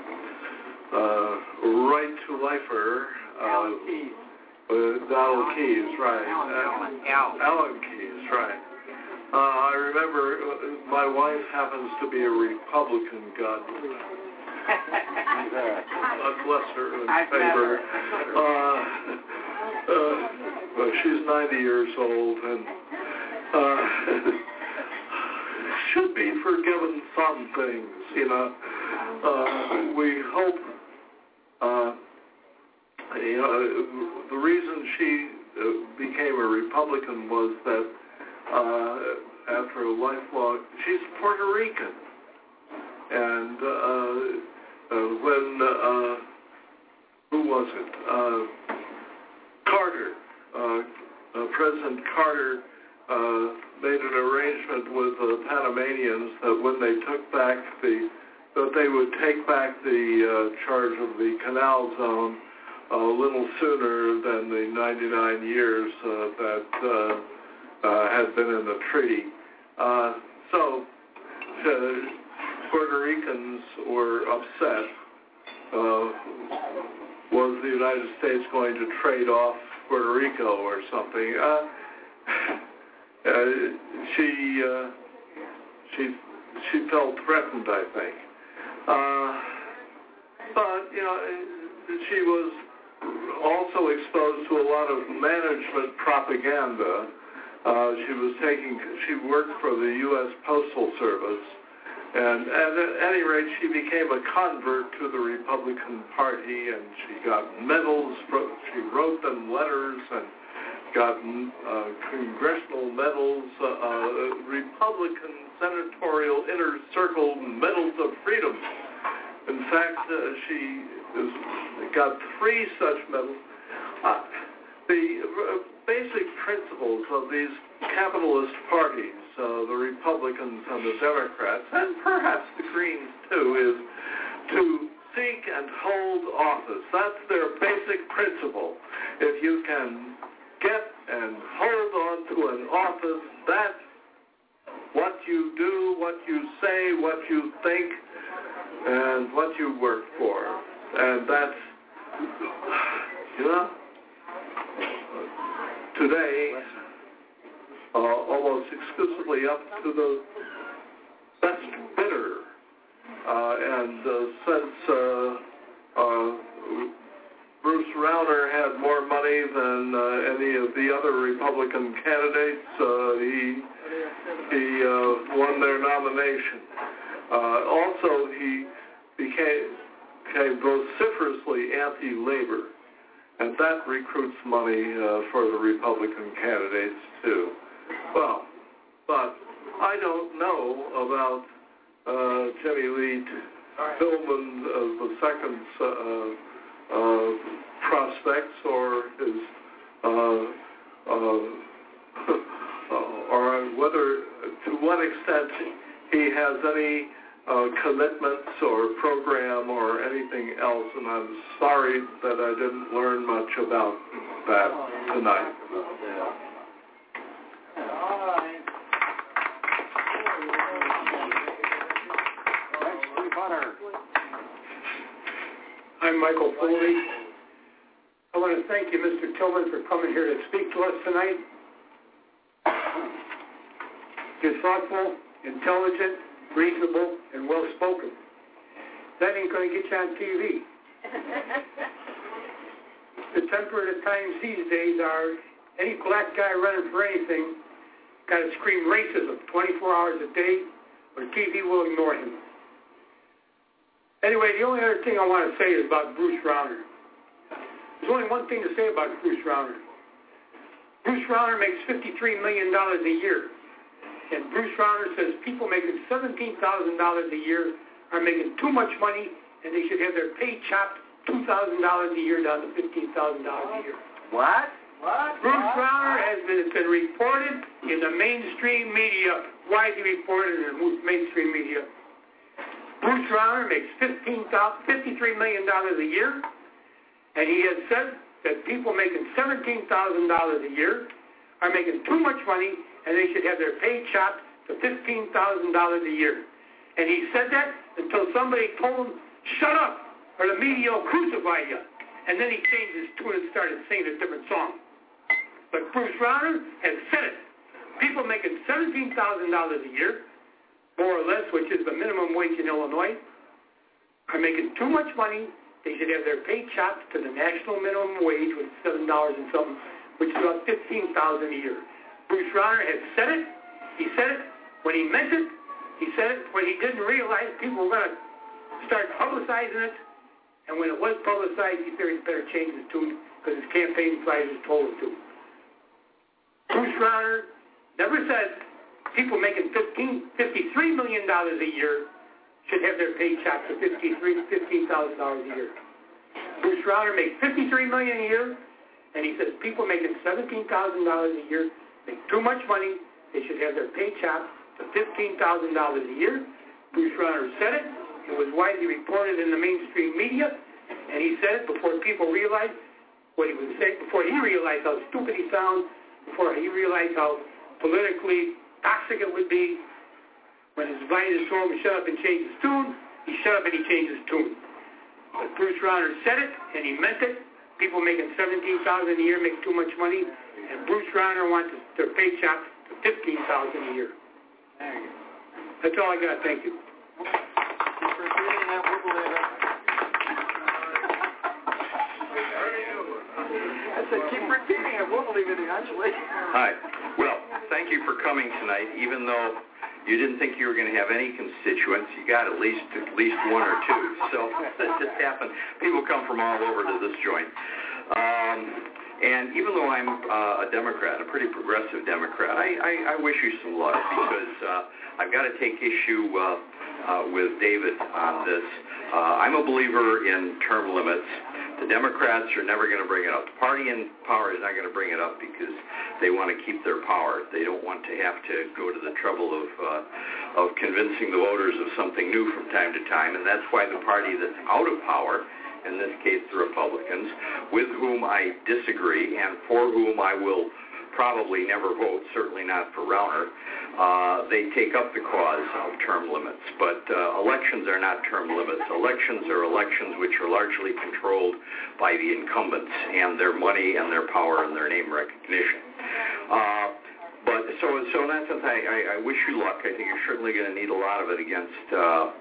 uh, right-to-lifer. Uh, Alan Keyes. Uh, Donald Keyes, right. Alan, Alan, Alan Keyes, right. Uh, I remember uh, my wife happens to be a Republican, God bless her in favor. Uh, uh, well, she's ninety years old and uh, should be forgiven some things, you know. Uh, we hope, uh, you know, the reason she uh, became a Republican was that uh, after a lifelong, she's Puerto Rican. And uh, uh, when, uh, who was it? Uh, Carter, uh, uh, President Carter uh, made an arrangement with the Panamanians that when they took back the, that they would take back the uh, charge of the canal zone a little sooner than the ninety-nine years uh, that uh, uh, had been in the treaty. Uh, so, uh, Puerto Ricans were upset. Uh, was the United States going to trade off Puerto Rico or something? Uh, uh, she uh, she she felt threatened, I think. Uh, but you know, she was also exposed to a lot of management propaganda. Uh, she was taking. She worked for the U S Postal Service. And, and at any rate, she became a convert to the Republican Party, and she got medals. From, she wrote them letters and got uh, congressional medals, uh, uh, Republican Senatorial Inner Circle Medals of Freedom. In fact, uh, she is, got three such medals. Uh, the uh, basic principles of these capitalist parties, uh, the Republicans and the Democrats, and perhaps the Greens too, is to seek and hold office. That's their basic principle. If you can get and hold on to an office, that's what you do, what you say, what you think, and what you work for. And that's, you know, today, uh, almost exclusively up to the best bidder. Uh, and uh, since uh, uh, Bruce Rauner had more money than uh, any of the other Republican candidates, uh, he he uh, won their nomination. Uh, also, he became, became vociferously anti-labor, and that recruits money uh, for the Republican candidates too. Well, but I don't know about uh, Jimmy Lee Tillman uh, the second's uh, uh, prospects or his uh, uh, or whether to what extent he has any uh, commitments or program or anything else, and I'm sorry that I didn't learn much about that tonight. All right. Next rebutter. I'm Michael Foley. I want to thank you, Mister Tillman, for coming here to speak to us tonight. You're thoughtful, intelligent, reasonable, and well-spoken. That ain't going to get you on T V. The temper of the times these days are any black guy running for anything got to scream racism twenty-four hours a day, or T V will ignore him. Anyway, the only other thing I want to say is about Bruce Rauner. There's only one thing to say about Bruce Rauner. Bruce Rauner makes fifty-three million dollars a year. And Bruce Rauner says people making seventeen thousand dollars a year are making too much money, and they should have their pay chopped two thousand dollars a year down to fifteen thousand dollars a year. What? What? Bruce what? Rauner has been, it's been reported in the mainstream media, widely reported in the mainstream media. Bruce Rauner makes fifty-three million dollars a year, and he has said that people making seventeen thousand dollars a year are making too much money, and they should have their pay chopped to fifteen thousand dollars a year. And he said that until somebody told him, shut up, or the media will crucify you. And then he changed his tune and started singing a different song. But Bruce Rauner has said it. People making seventeen thousand dollars a year, more or less, which is the minimum wage in Illinois, are making too much money. They should have their pay chopped to the national minimum wage, which is seven dollars and something, which is about fifteen thousand dollars a year. Bruce Rauner has said it. He said it when he meant it. He said it when he didn't realize people were going to start publicizing it. And when it was publicized, he figured he better change his tune because his campaign advisors told him to. Bruce Rauner never said people making fifty-three million dollars a year should have their pay chopped to fifteen thousand dollars a year. Bruce Rauner makes fifty-three million dollars a year, and he says people making seventeen thousand dollars a year make too much money. They should have their pay chopped to fifteen thousand dollars a year. Bruce Rauner said it. It was widely reported in the mainstream media, and he said it before people realized what he was saying, before he realized how stupid he sounds, before he realized how politically toxic it would be. When his advisors told him to shut up and change his tune, he shut up and he changed his tune. But Bruce Rauner said it, and he meant it. People making seventeen thousand dollars a year make too much money, and Bruce Rauner wants their pay chopped to fifteen thousand dollars a year. That's all I got. Thank you. I said, keep repeating it. We'll believe it eventually. Hi. Well, thank you for coming tonight. Even though you didn't think you were going to have any constituents, you got at least at least one or two. So that just happened. People come from all over to this joint. Um, and even though I'm uh, a Democrat, a pretty progressive Democrat, I, I, I wish you some luck because uh, I've got to take issue uh, uh, with David on this. Uh, I'm a believer in term limits. The Democrats are never going to bring it up. The party in power is not going to bring it up because they want to keep their power. They don't want to have to go to the trouble of uh, of convincing the voters of something new from time to time, and that's why the party that's out of power, in this case the Republicans, with whom I disagree and for whom I will probably never vote, certainly not for Rauner, uh, they take up the cause of term limits. But uh, elections are not term limits. Elections are elections which are largely controlled by the incumbents and their money and their power and their name recognition. Uh, but so, so in that sense, I, I, I wish you luck. I think you're certainly going to need a lot of it against uh,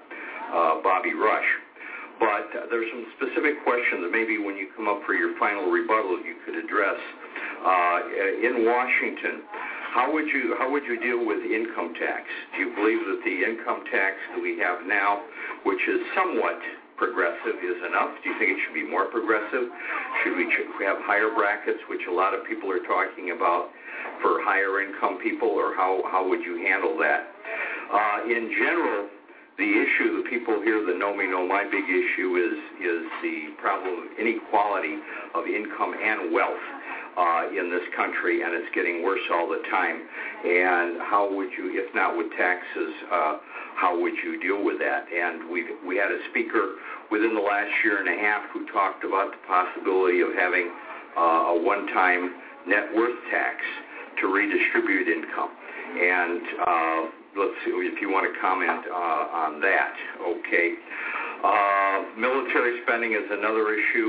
uh, Bobby Rush. But uh, there's some specific questions that maybe when you come up for your final rebuttal you could address. Uh, in Washington, how would you how would you deal with income tax? Do you believe that the income tax that we have now, which is somewhat progressive, is enough? Do you think it should be more progressive? Should we have higher brackets, which a lot of people are talking about, for higher income people, or how, how would you handle that? Uh, in general, the issue that people here that know me know my big issue is is the problem of inequality of income and wealth uh, in this country, and it's getting worse all the time. And how would you, if not with taxes, uh, how would you deal with that? And we we had a speaker within the last year and a half who talked about the possibility of having uh, a one-time net worth tax to redistribute income. And uh, let's see if you want to comment uh, on that. Okay. Uh, military spending is another issue.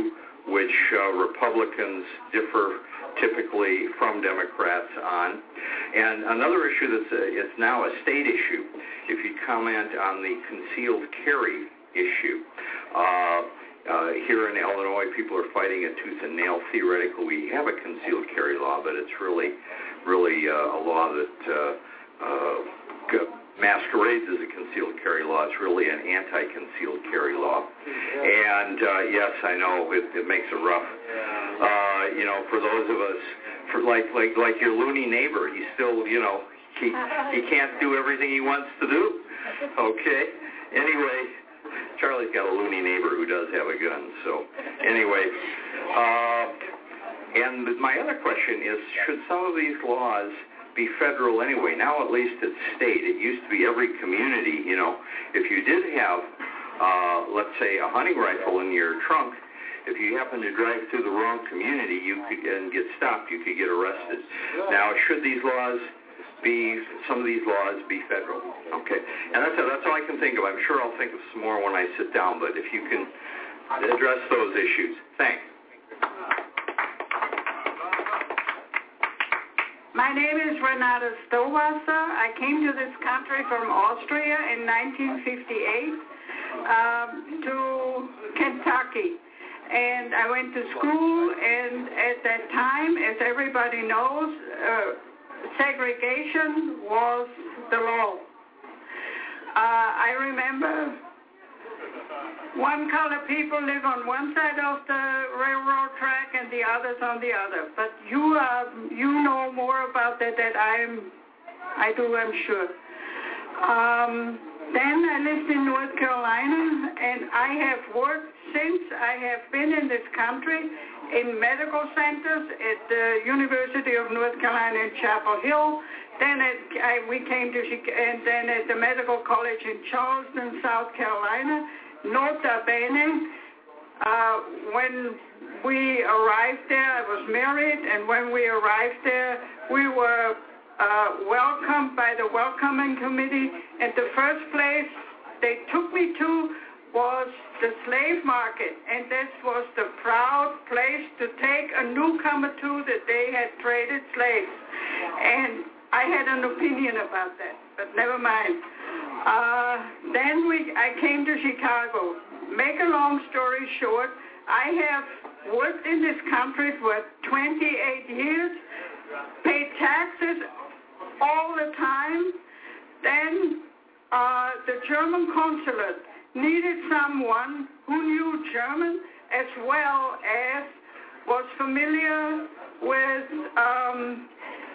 which uh, Republicans differ typically from Democrats on. And another issue that's a, it's now a state issue, if you comment on the concealed carry issue. Uh, uh, here in Illinois, people are fighting it tooth and nail. Theoretically, we have a concealed carry law, but it's really, really uh, a law that uh, uh, masquerades as a concealed carry law. It's really an anti-concealed carry law. And uh, yes, I know it, it makes it rough. Uh, you know, for those of us, for like like like your loony neighbor, he's still, you know, he he can't do everything he wants to do. Okay. Anyway, Charlie's got a loony neighbor who does have a gun. So anyway, uh, and my other question is, should some of these laws be federal anyway? Now at least it's state. It used to be every community, you know, if you did have, uh, let's say, a hunting rifle in your trunk, if you happen to drive through the wrong community, you could and get stopped, you could get arrested. Now, should these laws be, some of these laws be federal? Okay. And that's, that's all I can think of. I'm sure I'll think of some more when I sit down, but if you can address those issues. Thanks. My name is Renata Stowasser. I came to this country from Austria in nineteen fifty-eight um, to Kentucky. And I went to school, and at that time, as everybody knows, uh, segregation was the law. Uh, I remember one colored people live on one side of the railroad track and the others on the other. But you uh, you know more about that than I'm, I do, I'm sure. Um, then I lived in North Carolina, and I have worked since I have been in this country in medical centers at the University of North Carolina in Chapel Hill. Then at, I, we came to Chicago, and then at the Medical College in Charleston, South Carolina. Nota bene, uh, when we arrived there, I was married, and when we arrived there, we were uh, welcomed by the welcoming committee. And the first place they took me to was the slave market, and this was the proud place to take a newcomer to that they had traded slaves. And I had an opinion about that, but never mind. Uh, then we, I came to Chicago. Make a long story short, I have worked in this country for twenty-eight years, paid taxes all the time. Then uh, the German consulate needed someone who knew German as well as was familiar with um,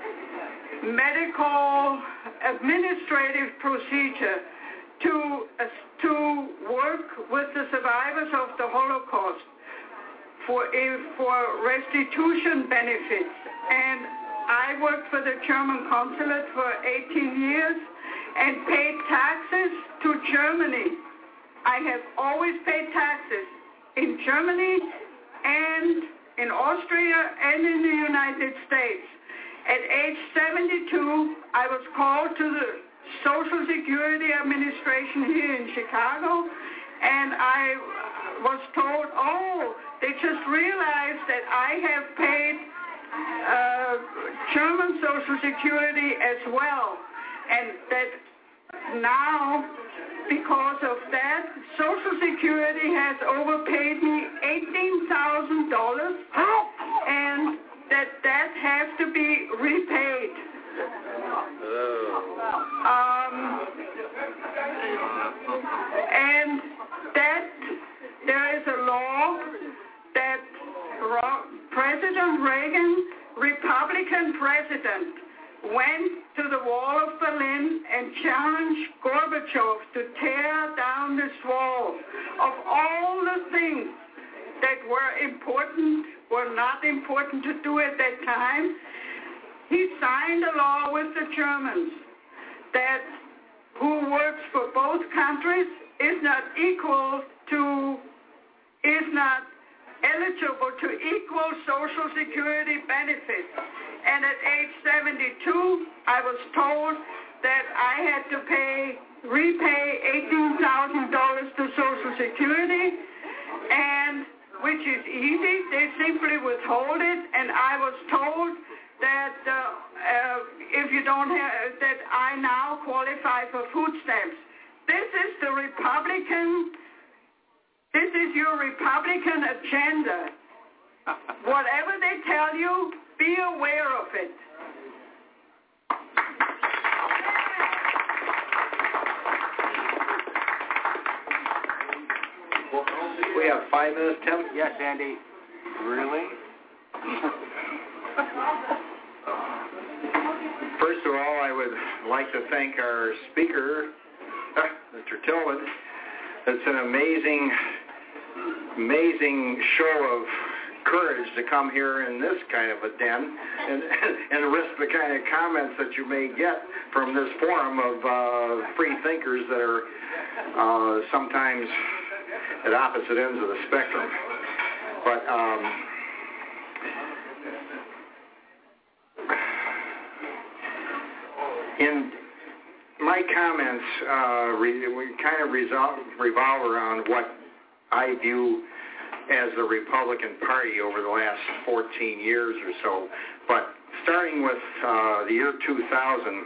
medical administrative procedure to uh, to work with the survivors of the Holocaust for uh, for restitution benefits. And I worked for the German consulate for eighteen years and paid taxes to Germany. I have always paid taxes in Germany and in Austria and in the United States. At age seventy-two, I was called to the Social Security Administration here in Chicago, and I was told, oh, they just realized that I have paid uh, German Social Security as well, and that now, because of that, Social Security has overpaid me eighteen thousand dollars, and that that has to be repaid. Um, and that there is a law that President Reagan, Republican president, went to the wall of Berlin and challenged Gorbachev to tear down this wall. Of all the things that were important, were not important to do at that time, he signed a law with the Germans that who works for both countries is not equal to, is not eligible to equal Social Security benefits. And at age seventy-two, I was told that I had to pay, repay eighteen thousand dollars to Social Security, and which is easy. They simply withhold it, and I was told that uh, uh, if you don't have, that I now qualify for food stamps. This is the Republican, this is your Republican agenda. Whatever they tell you, be aware of it. We have five minutes, Tim? Yes, Andy. Really? First of all, I would like to thank our speaker, Mister Tillman. It's an amazing, amazing show of courage to come here in this kind of a den and, and risk the kind of comments that you may get from this forum of uh, free thinkers that are uh, sometimes at opposite ends of the spectrum. But um, in my comments, uh, re- we kind of resolve, revolve around what I view as the Republican Party over the last fourteen years or so. But starting with uh, the year two thousand,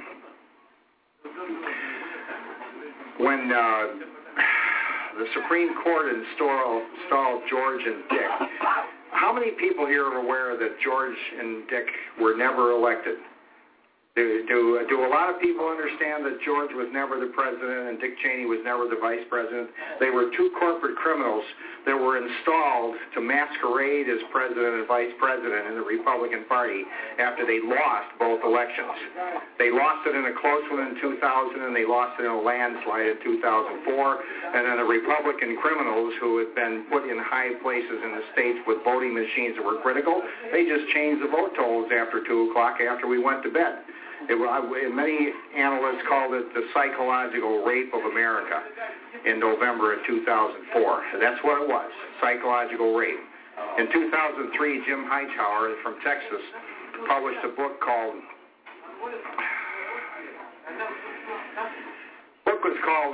when uh, the Supreme Court installed, installed George and Dick. How many people here are aware that George and Dick were never elected? Do, do, do a lot of people understand that George was never the president and Dick Cheney was never the vice president? They were two corporate criminals that were installed to masquerade as president and vice president in the Republican Party after they lost both elections. They lost it in a close one in two thousand, and they lost it in a landslide in two thousand four. And then the Republican criminals who had been put in high places in the states with voting machines that were critical, they just changed the vote totals after two o'clock after we went to bed. It, many analysts called it the psychological rape of America in November of two thousand four. That's what it was, psychological rape. In two thousand three, Jim Hightower from Texas published a book called, book was called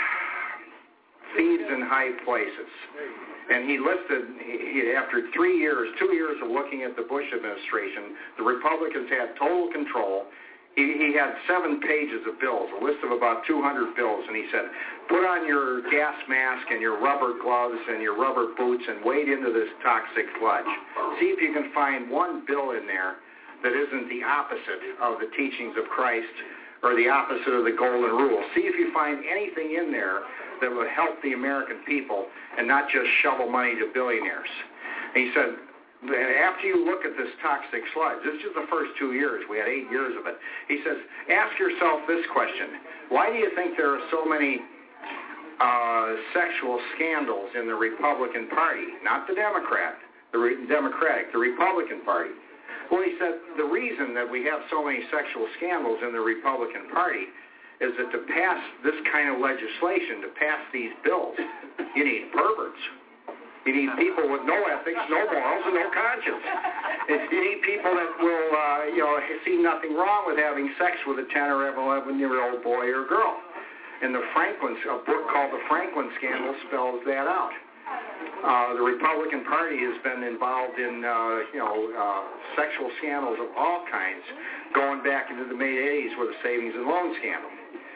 Thieves in High Places. And he listed, he, after three years, two years of looking at the Bush administration, the Republicans had total control. He, he had seven pages of bills, a list of about two hundred bills, and he said, put on your gas mask and your rubber gloves and your rubber boots and wade into this toxic sludge. See if you can find one bill in there that isn't the opposite of the teachings of Christ or the opposite of the golden rule. See if you find anything in there that will help the American people and not just shovel money to billionaires. And he said, after you look at this toxic sludge, this is the first two years, we had eight years of it, he says, ask yourself this question: why do you think there are so many uh, sexual scandals in the Republican Party? Not the Democrat, the Re- Democratic, the Republican Party. Well, he said, the reason that we have so many sexual scandals in the Republican Party is that to pass this kind of legislation, to pass these bills, you need perverts. You need people with no ethics, no morals, and no conscience. It's, you need people that will, uh, you know, see nothing wrong with having sex with a ten or eleven-year-old boy or girl. And the Franklin, a book called The Franklin Scandal spells that out. Uh, the Republican Party has been involved in, uh, you know, uh, sexual scandals of all kinds, going back into the mid-eighties with the savings and loan scandal.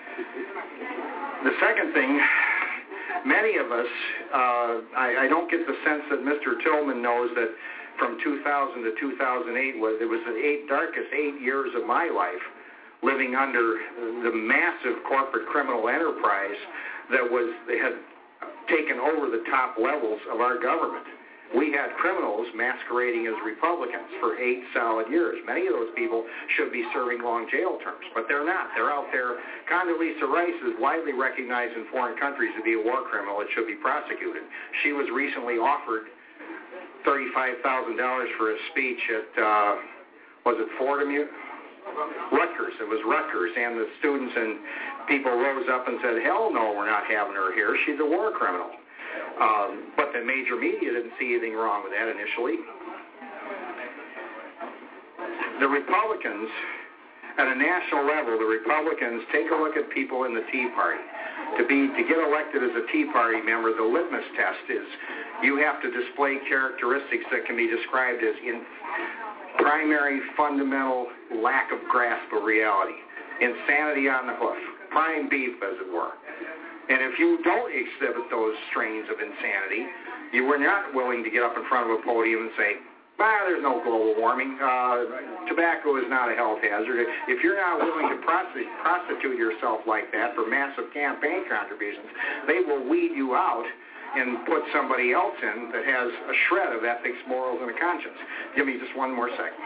The second thing, many of us, uh, I, I don't get the sense that Mister Tillman knows that from two thousand to two thousand eight was it was the eight darkest eight years of my life, living under the massive corporate criminal enterprise that was had taken over the top levels of our government. We had criminals masquerading as Republicans for eight solid years. Many of those people should be serving long jail terms, but they're not. They're out there. Condoleezza Rice is widely recognized in foreign countries to be a war criminal that should be prosecuted. She was recently offered thirty-five thousand dollars for a speech at, uh, was it Fordham? Rutgers. It was Rutgers, and the students and people rose up and said, hell no, we're not having her here. She's a war criminal. Um, but the major media didn't see anything wrong with that initially. The Republicans, at a national level, the Republicans take a look at people in the Tea Party. To be to get elected as a Tea Party member, the litmus test is you have to display characteristics that can be described as in primary fundamental lack of grasp of reality, insanity on the hoof, prime beef, as it were. And if you don't exhibit those strains of insanity, you were not willing to get up in front of a podium and say, ah, there's no global warming. Uh, tobacco is not a health hazard. If you're not willing to prosti- prostitute yourself like that for massive campaign contributions, they will weed you out and put somebody else in that has a shred of ethics, morals, and a conscience. Give me just one more second.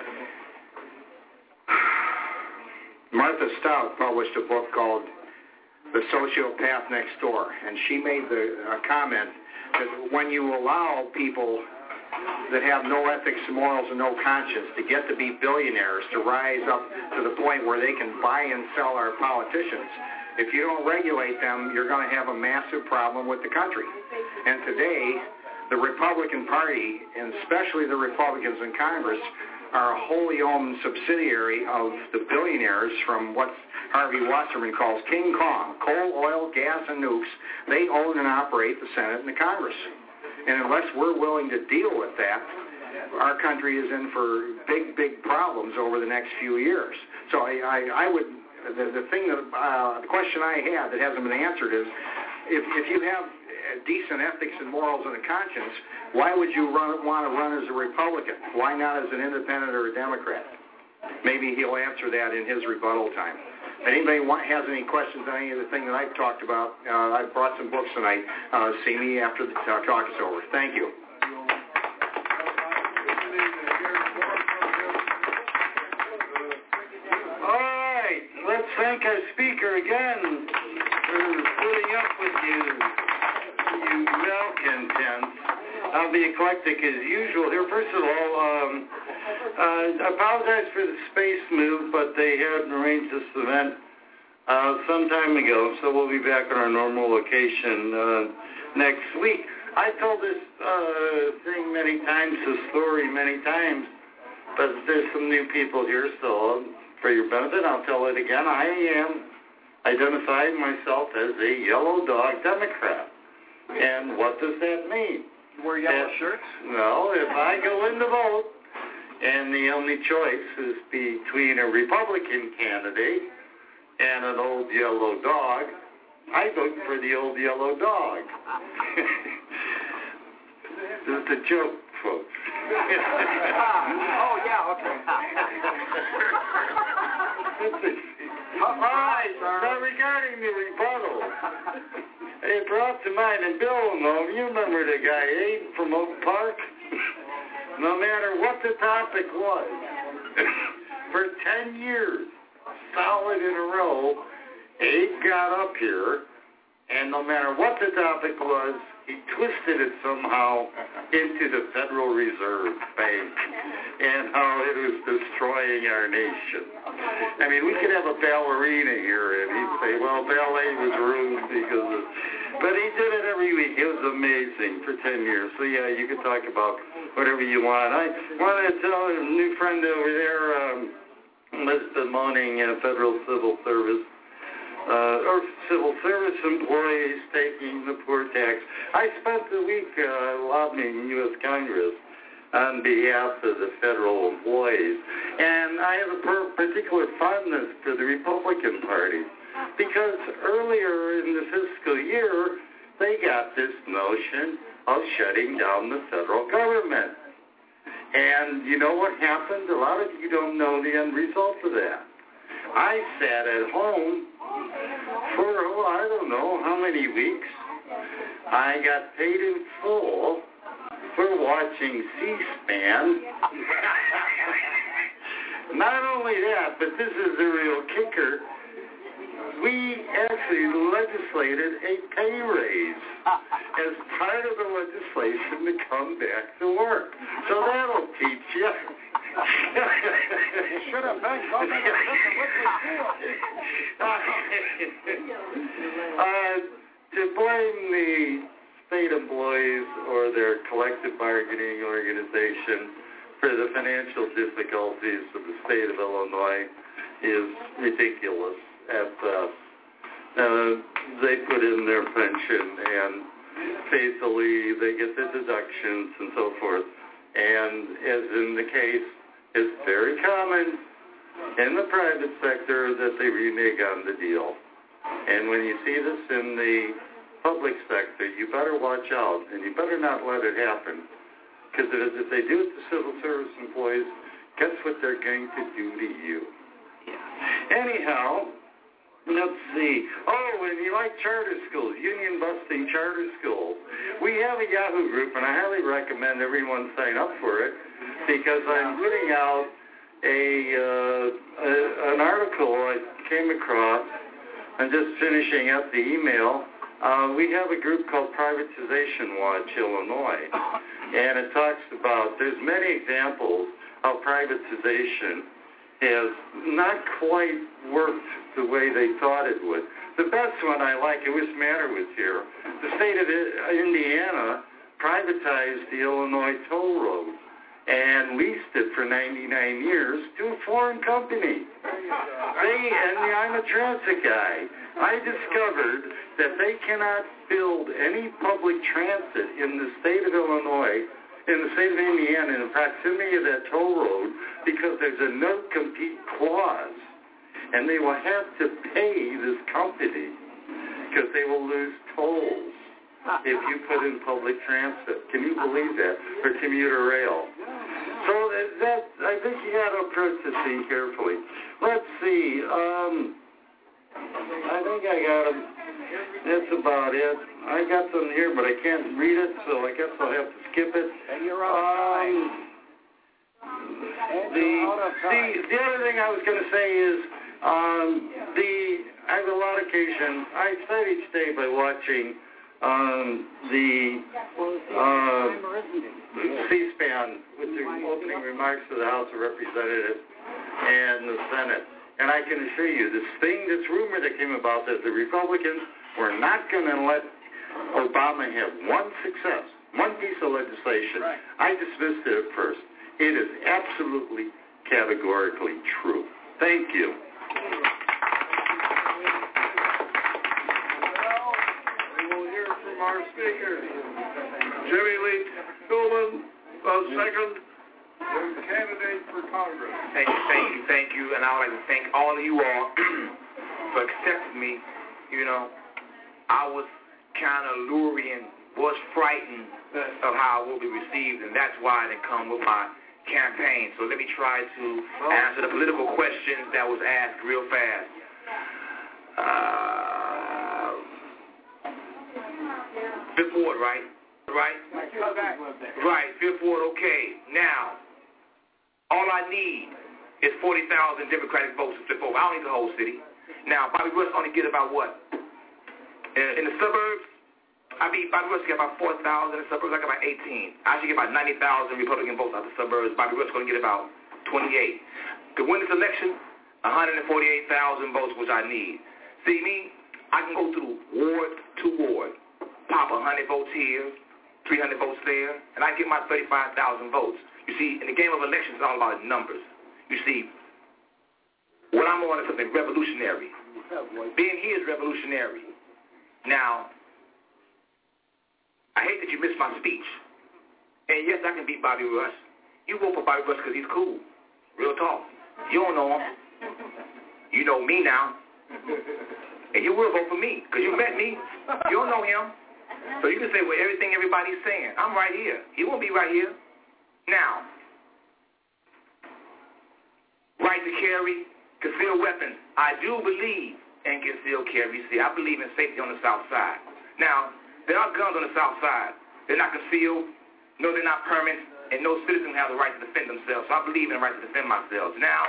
Martha Stout published a book called The Sociopath Next Door, and she made the uh, comment that when you allow people that have no ethics, morals, and no conscience to get to be billionaires, to rise up to the point where they can buy and sell our politicians, if you don't regulate them, you're going to have a massive problem with the country. And today, the Republican Party, and especially the Republicans in Congress, are a wholly owned subsidiary of the billionaires from what Harvey Wasserman calls King Kong, coal, oil, gas, and nukes. They own and operate the Senate and the Congress. And unless we're willing to deal with that, our country is in for big, big problems over the next few years. So I, I, I would, the, the thing that, uh, the question I had that hasn't been answered is, if, if you have decent ethics and morals and a conscience, why would you run, want to run as a Republican? Why not as an independent or a Democrat? Maybe he'll answer that in his rebuttal time. If anybody want, has any questions on any of the things that I've talked about, uh, I've brought some books tonight. Uh, see me after the uh, talk is over. Thank you. All right, let's thank our speaker again for putting up with you, you malcontents. I'll be eclectic as usual here. First of all, um, Uh, I apologize for the space move, but they had arranged this event uh, some time ago, so we'll be back on our normal location uh, next week. I told this uh, thing many times, this story many times, but there's some new people here, so for your benefit, I'll tell it again. I am identifying myself as a yellow dog Democrat. And what does that mean? You wear yellow that, shirts? No, if I go in to vote, and the only choice is between a Republican candidate and an old yellow dog, I vote for the old yellow dog. It's a joke, folks. Oh, yeah, okay. All right, now regarding the rebuttal, it brought to mind, and Bill will know, you remember the guy, Abe from Oak Park? No matter what the topic was, for ten years, solid in a row, Abe got up here, and no matter what the topic was, he twisted it somehow into the Federal Reserve Bank and how it was destroying our nation. I mean, we could have a ballerina here, and he'd say, well, ballet was ruined because of... But he did it every week. It was amazing for ten years. So, yeah, you could talk about whatever you want. I wanted to tell a new friend over there, um, Elizabeth Moaning, uh, Federal Civil Service, uh, or civil service employees taking the poor tax. I spent the week uh, lobbying U S Congress on behalf of the federal employees. And I have a per- particular fondness for the Republican Party because earlier in the fiscal year, they got this notion of shutting down the federal government. And you know what happened? A lot of you don't know the end result of that. I sat at home for, oh, I don't know how many weeks. I got paid in full for watching C-SPAN. Not only that, but this is the real kicker. We actually legislated a pay raise as part of the legislation to come back to work. So that'll teach you. You should have been coming to listen with uh, to blame the state employees or their collective bargaining organization for the financial difficulties of the state of Illinois is ridiculous. At the, uh, they put in their pension, and faithfully they get the deductions and so forth. And as in the case, it's very common in the private sector that they renege on the deal. And when you see this in the public sector, you better watch out, and you better not let it happen. Because if they do it to civil service employees, guess what they're going to do to you? Yeah. Anyhow, let's see. Oh, and you like charter schools, union-busting charter schools. We have a Yahoo group, and I highly recommend everyone sign up for it, because I'm putting out a, uh, a an article I came across. I'm just finishing up the email. Uh, we have a group called Privatization Watch Illinois, and it talks about, there's many examples how privatization has not quite worked the way they thought it would. The best one I like, I wish Matter was here. The state of Indiana privatized the Illinois toll road and leased it for ninety-nine years to a foreign company. They, and I'm a transit guy. I discovered that they cannot build any public transit in the state of Illinois, in the state of Indiana, in the proximity of that toll road, because there's a no-compete clause, and they will have to pay this company because they will lose tolls if you put in public transit. Can you believe that? Or commuter rail. So that, I think you got to approach this thing carefully. Let's see. Um, I think I got it. That's about it. I got something here, but I can't read it, so I guess I'll have to skip it. And you're out of time. Um, the, the, the other thing I was going to say is, um, the I have a lot of occasion. I start each day by watching um, the uh, C-SPAN with the opening remarks to the House of Representatives and the Senate. And I can assure you, this thing, this rumor that came about that the Republicans were not going to let Obama have one success, one piece of legislation, right. I dismissed it at first. It is absolutely, categorically true. Thank you. Well, we will hear from our speaker, Jimmy Lee Tillman, uh, second candidate for Congress. Thank you, thank you, thank you, and I would like to thank all of you all for accepting me. You know, I was kind of lurid and was frightened of how I will be received, and that's why I didn't come with my campaign. So let me try to answer the political questions that was asked real fast. Uh, Fifth Ward, right? Right? Right, Fifth Ward, okay. Now, all I need is forty thousand Democratic votes to flip over. I don't need the whole city. Now, Bobby Rush only get about what? In, in the suburbs, I mean, Bobby Rush get about four thousand. In the suburbs, I get about eighteen. I should get about ninety thousand Republican votes out of the suburbs. Bobby Rush going to get about twenty-eight. To win this election, one hundred forty-eight thousand votes, which I need. See me, I can go through ward to ward, pop one hundred votes here, three hundred votes there, and I get my thirty-five thousand votes. You see, in the game of elections, it's all about numbers. You see, what I'm on is something revolutionary. Being here is revolutionary. Now, I hate that you missed my speech. And yes, I can beat Bobby Rush. You vote for Bobby Rush because he's cool. Real talk. You don't know him. You know me now. And you will vote for me because you met me. You don't know him. So you can say, well, everything everybody's saying. I'm right here. He won't be right here. Now, right to carry, concealed weapons. I do believe in concealed carry. See, I believe in safety on the south side. Now, there are guns on the south side. They're not concealed. No, they're not permanent. And no citizen has the right to defend themselves. So I believe in the right to defend myself. Now,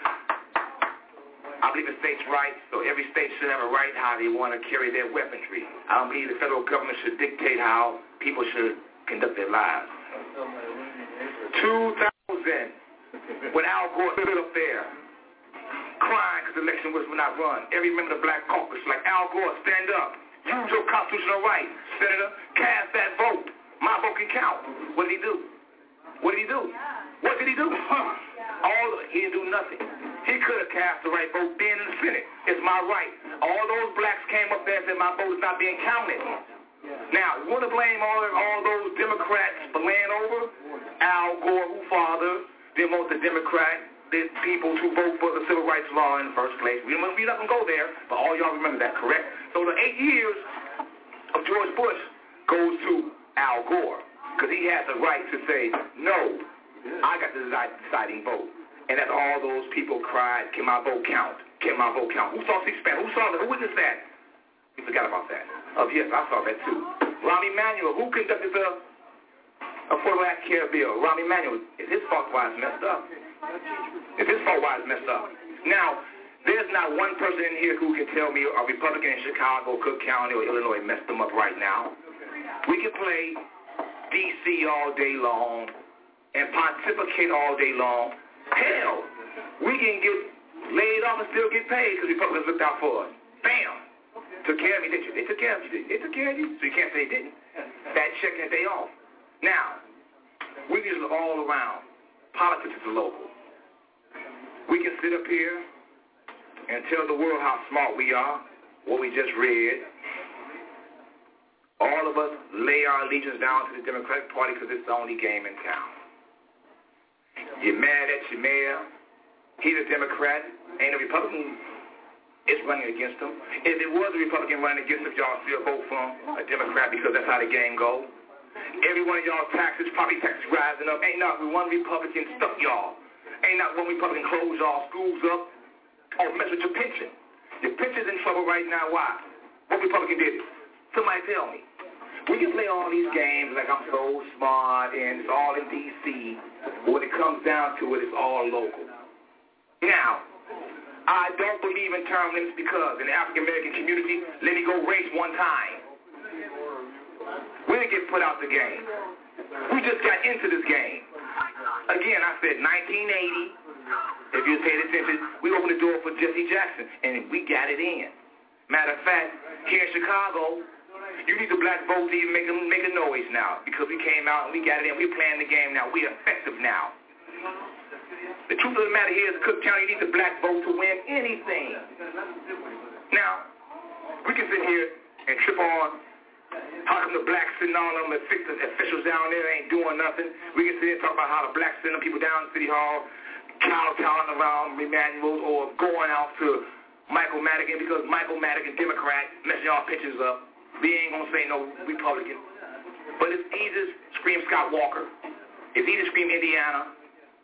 I believe in states' rights, so every state should have a right how they want to carry their weaponry. I don't believe the federal government should dictate how people should conduct their lives. two thousand, when Al Gore stood up there, crying because the election was not run. Every member of the Black Caucus, like, Al Gore, stand up. Use your constitutional right. Senator, cast that vote. My vote can count. What did he do? What did he do? What did he do? All he didn't do nothing. He could have cast the right vote then in the Senate. It's my right. All those blacks came up there and said my vote is not being counted. Now, you want to blame all, all those Democrats for laying over? Al Gore, who father, then most the Democrat, the people who vote for the civil rights law in the first place. We don't, we don't go there, but all y'all remember that, correct? So the eight years of George Bush goes to Al Gore, because he has the right to say, no, I got the deciding vote. And that's all those people cried, can my vote count? Can my vote count? Who saw C-SPAN? Who saw that? Who witnessed that? We forgot about that. Oh, yes, I saw that too. Rahm Emanuel, who conducted the Affordable Health Care bill? Rahm Emanuel, it's his fault why it's messed up. It's his fault why it's messed up. Now, there's not one person in here who can tell me a Republican in Chicago, Cook County, or Illinois messed them up right now. We can play D C all day long and pontificate all day long. Hell, we can get laid off and still get paid because Republicans looked out for us. Bam! Took care of me, didn't you? They took care of you. They took care of you, so you can't say they didn't. That check and day off. Now, we can just look all around. Politics is local. We can sit up here and tell the world how smart we are, what we just read. All of us lay our allegiance down to the Democratic Party because it's the only game in town. You're mad at your mayor. He's a Democrat. Ain't a Republican is running against him. If it was a Republican running against him, y'all still vote for him, a Democrat, because that's how the game goes. Every one of y'all taxes, property taxes rising up. Ain't not one Republican stuck y'all. Ain't not one Republican close y'all schools up or mess with your pension. Your pension's in trouble right now. Why? What Republican did it? Somebody tell me. We can play all these games like I'm so smart and it's all in D C, but when it comes down to it, it's all local. Now, I don't believe in term limits because in the African-American community, let me go race one time. We didn't get put out the game. We just got into this game. Again, I said nineteen eighty, if you paid attention, we opened the door for Jesse Jackson, and we got it in. Matter of fact, here in Chicago, you need the black vote to even make a, make a noise now because we came out and we got it in. We're playing the game now. We're effective now. The truth of the matter here is Cook County needs the black vote to win anything. Now, we can sit here and trip on how come the blacks sitting on them, the officials down there ain't doing nothing. We can sit here and talk about how the blacks sending people down to City Hall, kowtowing around Emanuel, or going out to Michael Madigan because Michael Madigan, Democrat, messing y'all pictures up. We ain't going to say no Republican. But it's easy to scream Scott Walker. It's easy to scream Indiana.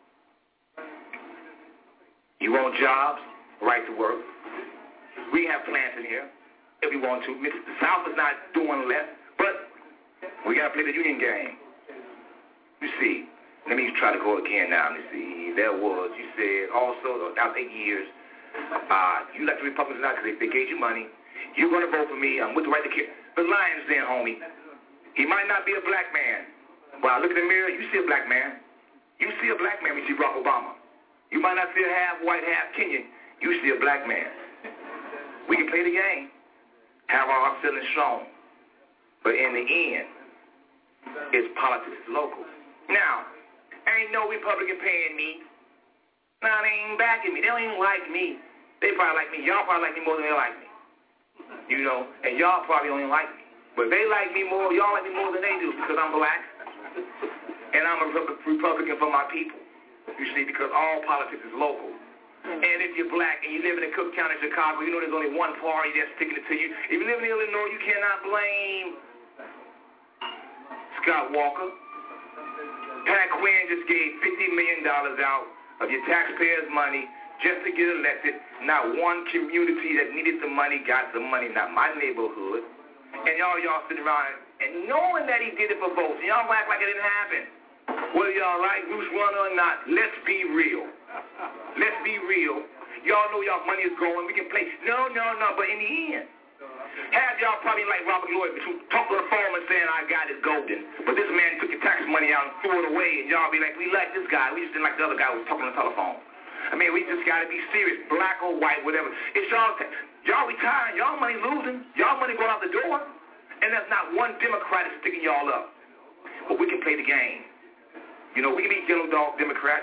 You want jobs, right to work. We have plants in here if we want to. The South is not doing less, but we got to play the union game. You see, let me try to go again now. Let me see. There was, you said also, that was eight years. Uh, you like the Republicans now because they, they gave you money. You're going to vote for me. I'm with the right to care. The lion's then, homie. He might not be a black man. But I look in the mirror, you see a black man. You see a black man when you see Barack Obama. You might not see a half white, half Kenyan. You see a black man. We can play the game, have our feelings shown. But in the end, it's politics local. Now, ain't no Republican paying me. Now, they ain't backing me. They don't even like me. They probably like me. Y'all probably like me more than they like me. You know, and y'all probably don't even like me. But they like me more, y'all like me more than they do because I'm black. And I'm a Republican for my people. You see, because all politics is local. And if you're black and you live in Cook County, Chicago, you know there's only one party that's sticking it to you. If you live in Illinois, you cannot blame Scott Walker. Pat Quinn just gave fifty million dollars out of your taxpayers' money just to get elected. Not one community that needed the money got the money, not my neighborhood. And y'all y'all sitting around and knowing that he did it for votes, and y'all act like it didn't happen. Whether y'all like Bruce Runner or not, let's be real. Let's be real. Y'all know y'all money is growing. We can play. No, no, no. But in the end, have y'all probably like Robert Lloyd, who talked to the phone and saying, I got it golden. But this man took your tax money out and threw it away. And y'all be like, we like this guy. We just didn't like the other guy who was talking on the telephone. I mean, we just got to be serious, black or white, whatever. It's y'all, y'all retiring. Y'all money losing. Y'all money going out the door. And there's not one Democrat sticking y'all up. But we can play the game. You know, we can be yellow dog Democrats.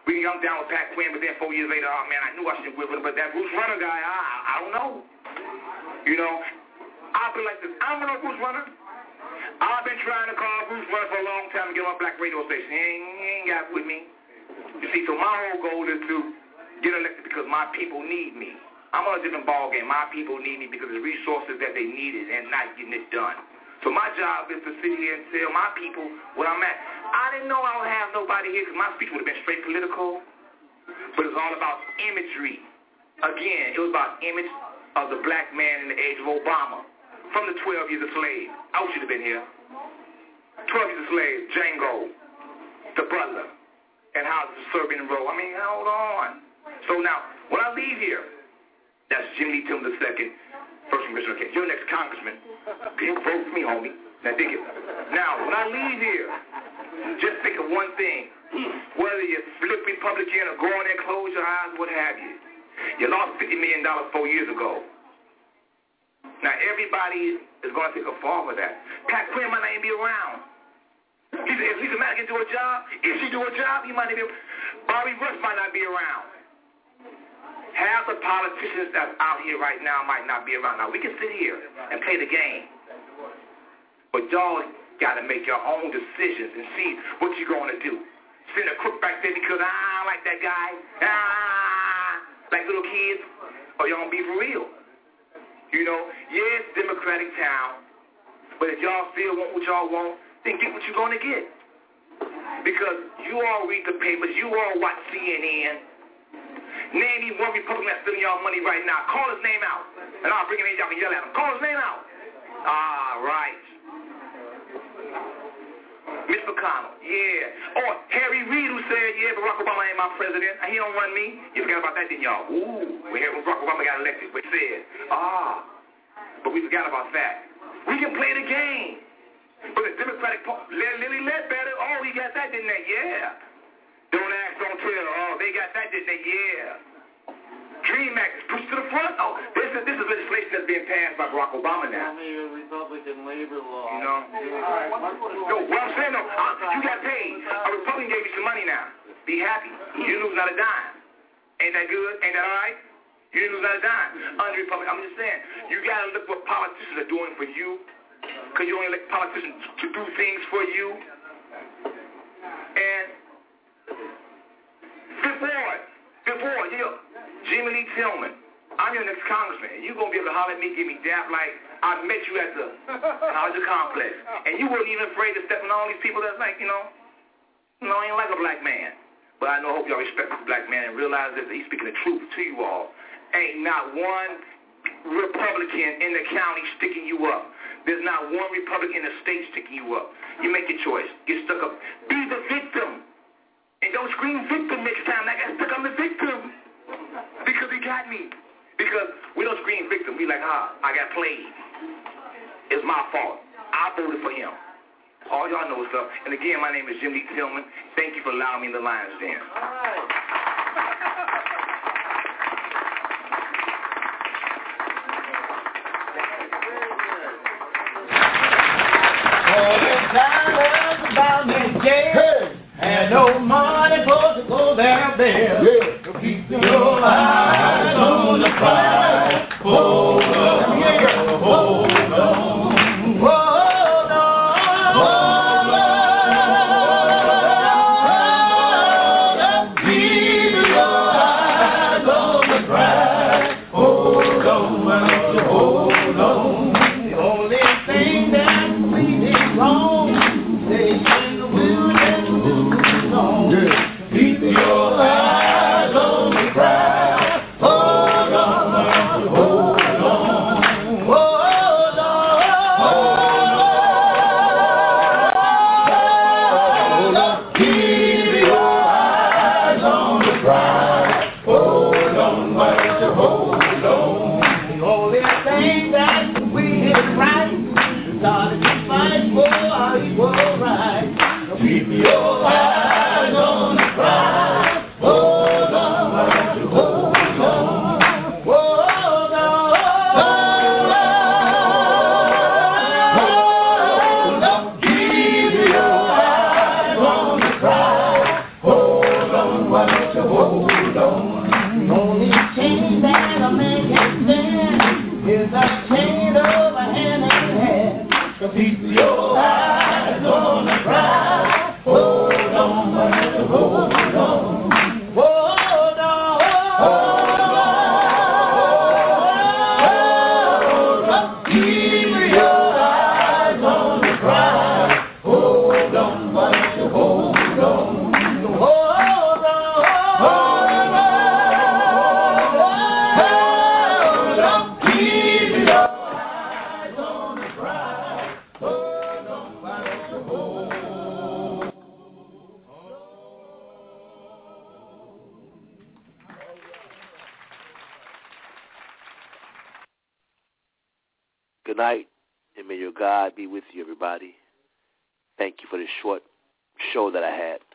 We can come down with Pat Quinn, but then four years later, oh man, I knew I shouldn't with him, but that Bruce Runner guy, I, I don't know. You know, I'll be like this. I don't know Bruce Runner. I've been trying to call Bruce Runner for a long time to get on a black radio station. He ain't, he ain't got with me. You see, so my whole goal is to get elected because my people need me. I'm on a different ball game. My people need me because of the resources that they needed and not getting it done. So my job is to sit here and tell my people what I'm at. I didn't know I would have nobody here because my speech would have been straight political, but it's all about imagery. Again, it was about image of the black man in the age of Obama. From the twelve years a slave. I wish you'd have been here. twelve years a slave, Django, the butler, and how the Serbian roll. I mean, hold on. So now, when I leave here, that's Jim Lee Tillman the second, first commissioner. Okay, you're next congressman. People vote for me, homie. Now think it. Now, when I leave here, just think of one thing. Whether you flip Republican or go on there, close your eyes, what have you. You lost fifty million dollars four years ago. Now, everybody is going to take a fall for that. Pat Quinn might not even be around. If Lisa Madigan do a job, if she do a job, he might not be around. Bobby Rush might not be around. Half the politicians that's out here right now might not be around. Now, we can sit here and play the game. But y'all got to make your own decisions and see what you're going to do. Send a crook back there because I don't like that guy. Ah, like little kids. Or y'all going to be for real. You know, yeah, it's Democratic town, but if y'all still want what y'all want, then get what you're going to get. Because you all read the papers, you all watch C N N. Name me one Republican that's stealing y'all money right now. Call his name out, and I'll bring him in, y'all can yell at him. Call his name out. Ah, right. Mitch McConnell, yeah. Or Harry Reid, who said, yeah, Barack Obama ain't my president, and he don't run me. You forgot about that, didn't y'all? Ooh, when Barack Obama got elected, but said, ah, but we forgot about that. We can play the game. But the Democratic Party, Lily Ledbetter, oh, he got that, didn't they? Yeah. Don't ask, don't tell. Oh, they got that, didn't they? Yeah. Dream Act is pushed to the front. Oh, this is, this is legislation that's being passed by Barack Obama now. Republican labor law. You know? No, what I'm saying, though, uh, you got paid. A Republican gave you some money now. Be happy. You didn't lose not a dime. Ain't that good? Ain't that all right? You didn't lose not a dime. Under Republican, I'm just saying, you got to look what politicians are doing for you, because you only elect politicians to do things for you. And Fifth Ward, Fifth Ward, you know, Jimmy Lee Tillman, I'm your next congressman. You're going to be able to holler at me, give me dap like I met you at the college complex. And you weren't even afraid to step on all these people that's like, you know, no, I ain't like a black man. But I know, I hope y'all respect this black man and realize that he's speaking the truth to you all. Ain't not one Republican in the county sticking you up. There's not one Republican in the state sticking you up. You make your choice. Get stuck up. Be the victim. And don't scream victim next time. I got stuck on the victim. Because he got me. Because we don't scream victim. We like, ah, I got played. It's my fault. I voted for him. All y'all know stuff. And again, my name is Jim Lee Tillman. Thank you for allowing me in the Lion's Den. All right. All this time was about me, yeah. And no money for to go down there. Yeah. So keep your eyes on the prize. Hold on, yeah. Hold on. Hold on. Hold on. Keep your eyes on the prize. Hold on, hold on. The only thing that we is wrong, stay in the wilderness too long. Yeah. Keep your eyes on the prize. Hold on, hold on, hold on. Keep your eyes on the prize. Hold on, master, hold on. The only thing Yes, I chained over hand in hand. So keep your eyes on the prize. Hold on, man, hold on. Hold on, hold on. Keep your eyes on the prize. Hold on, man, hold on. Hold on, hold on. Keep your eyes on the prize. Hold on, man, hold on. Good night, and may your God be with you, everybody. Thank you for this short show that I had.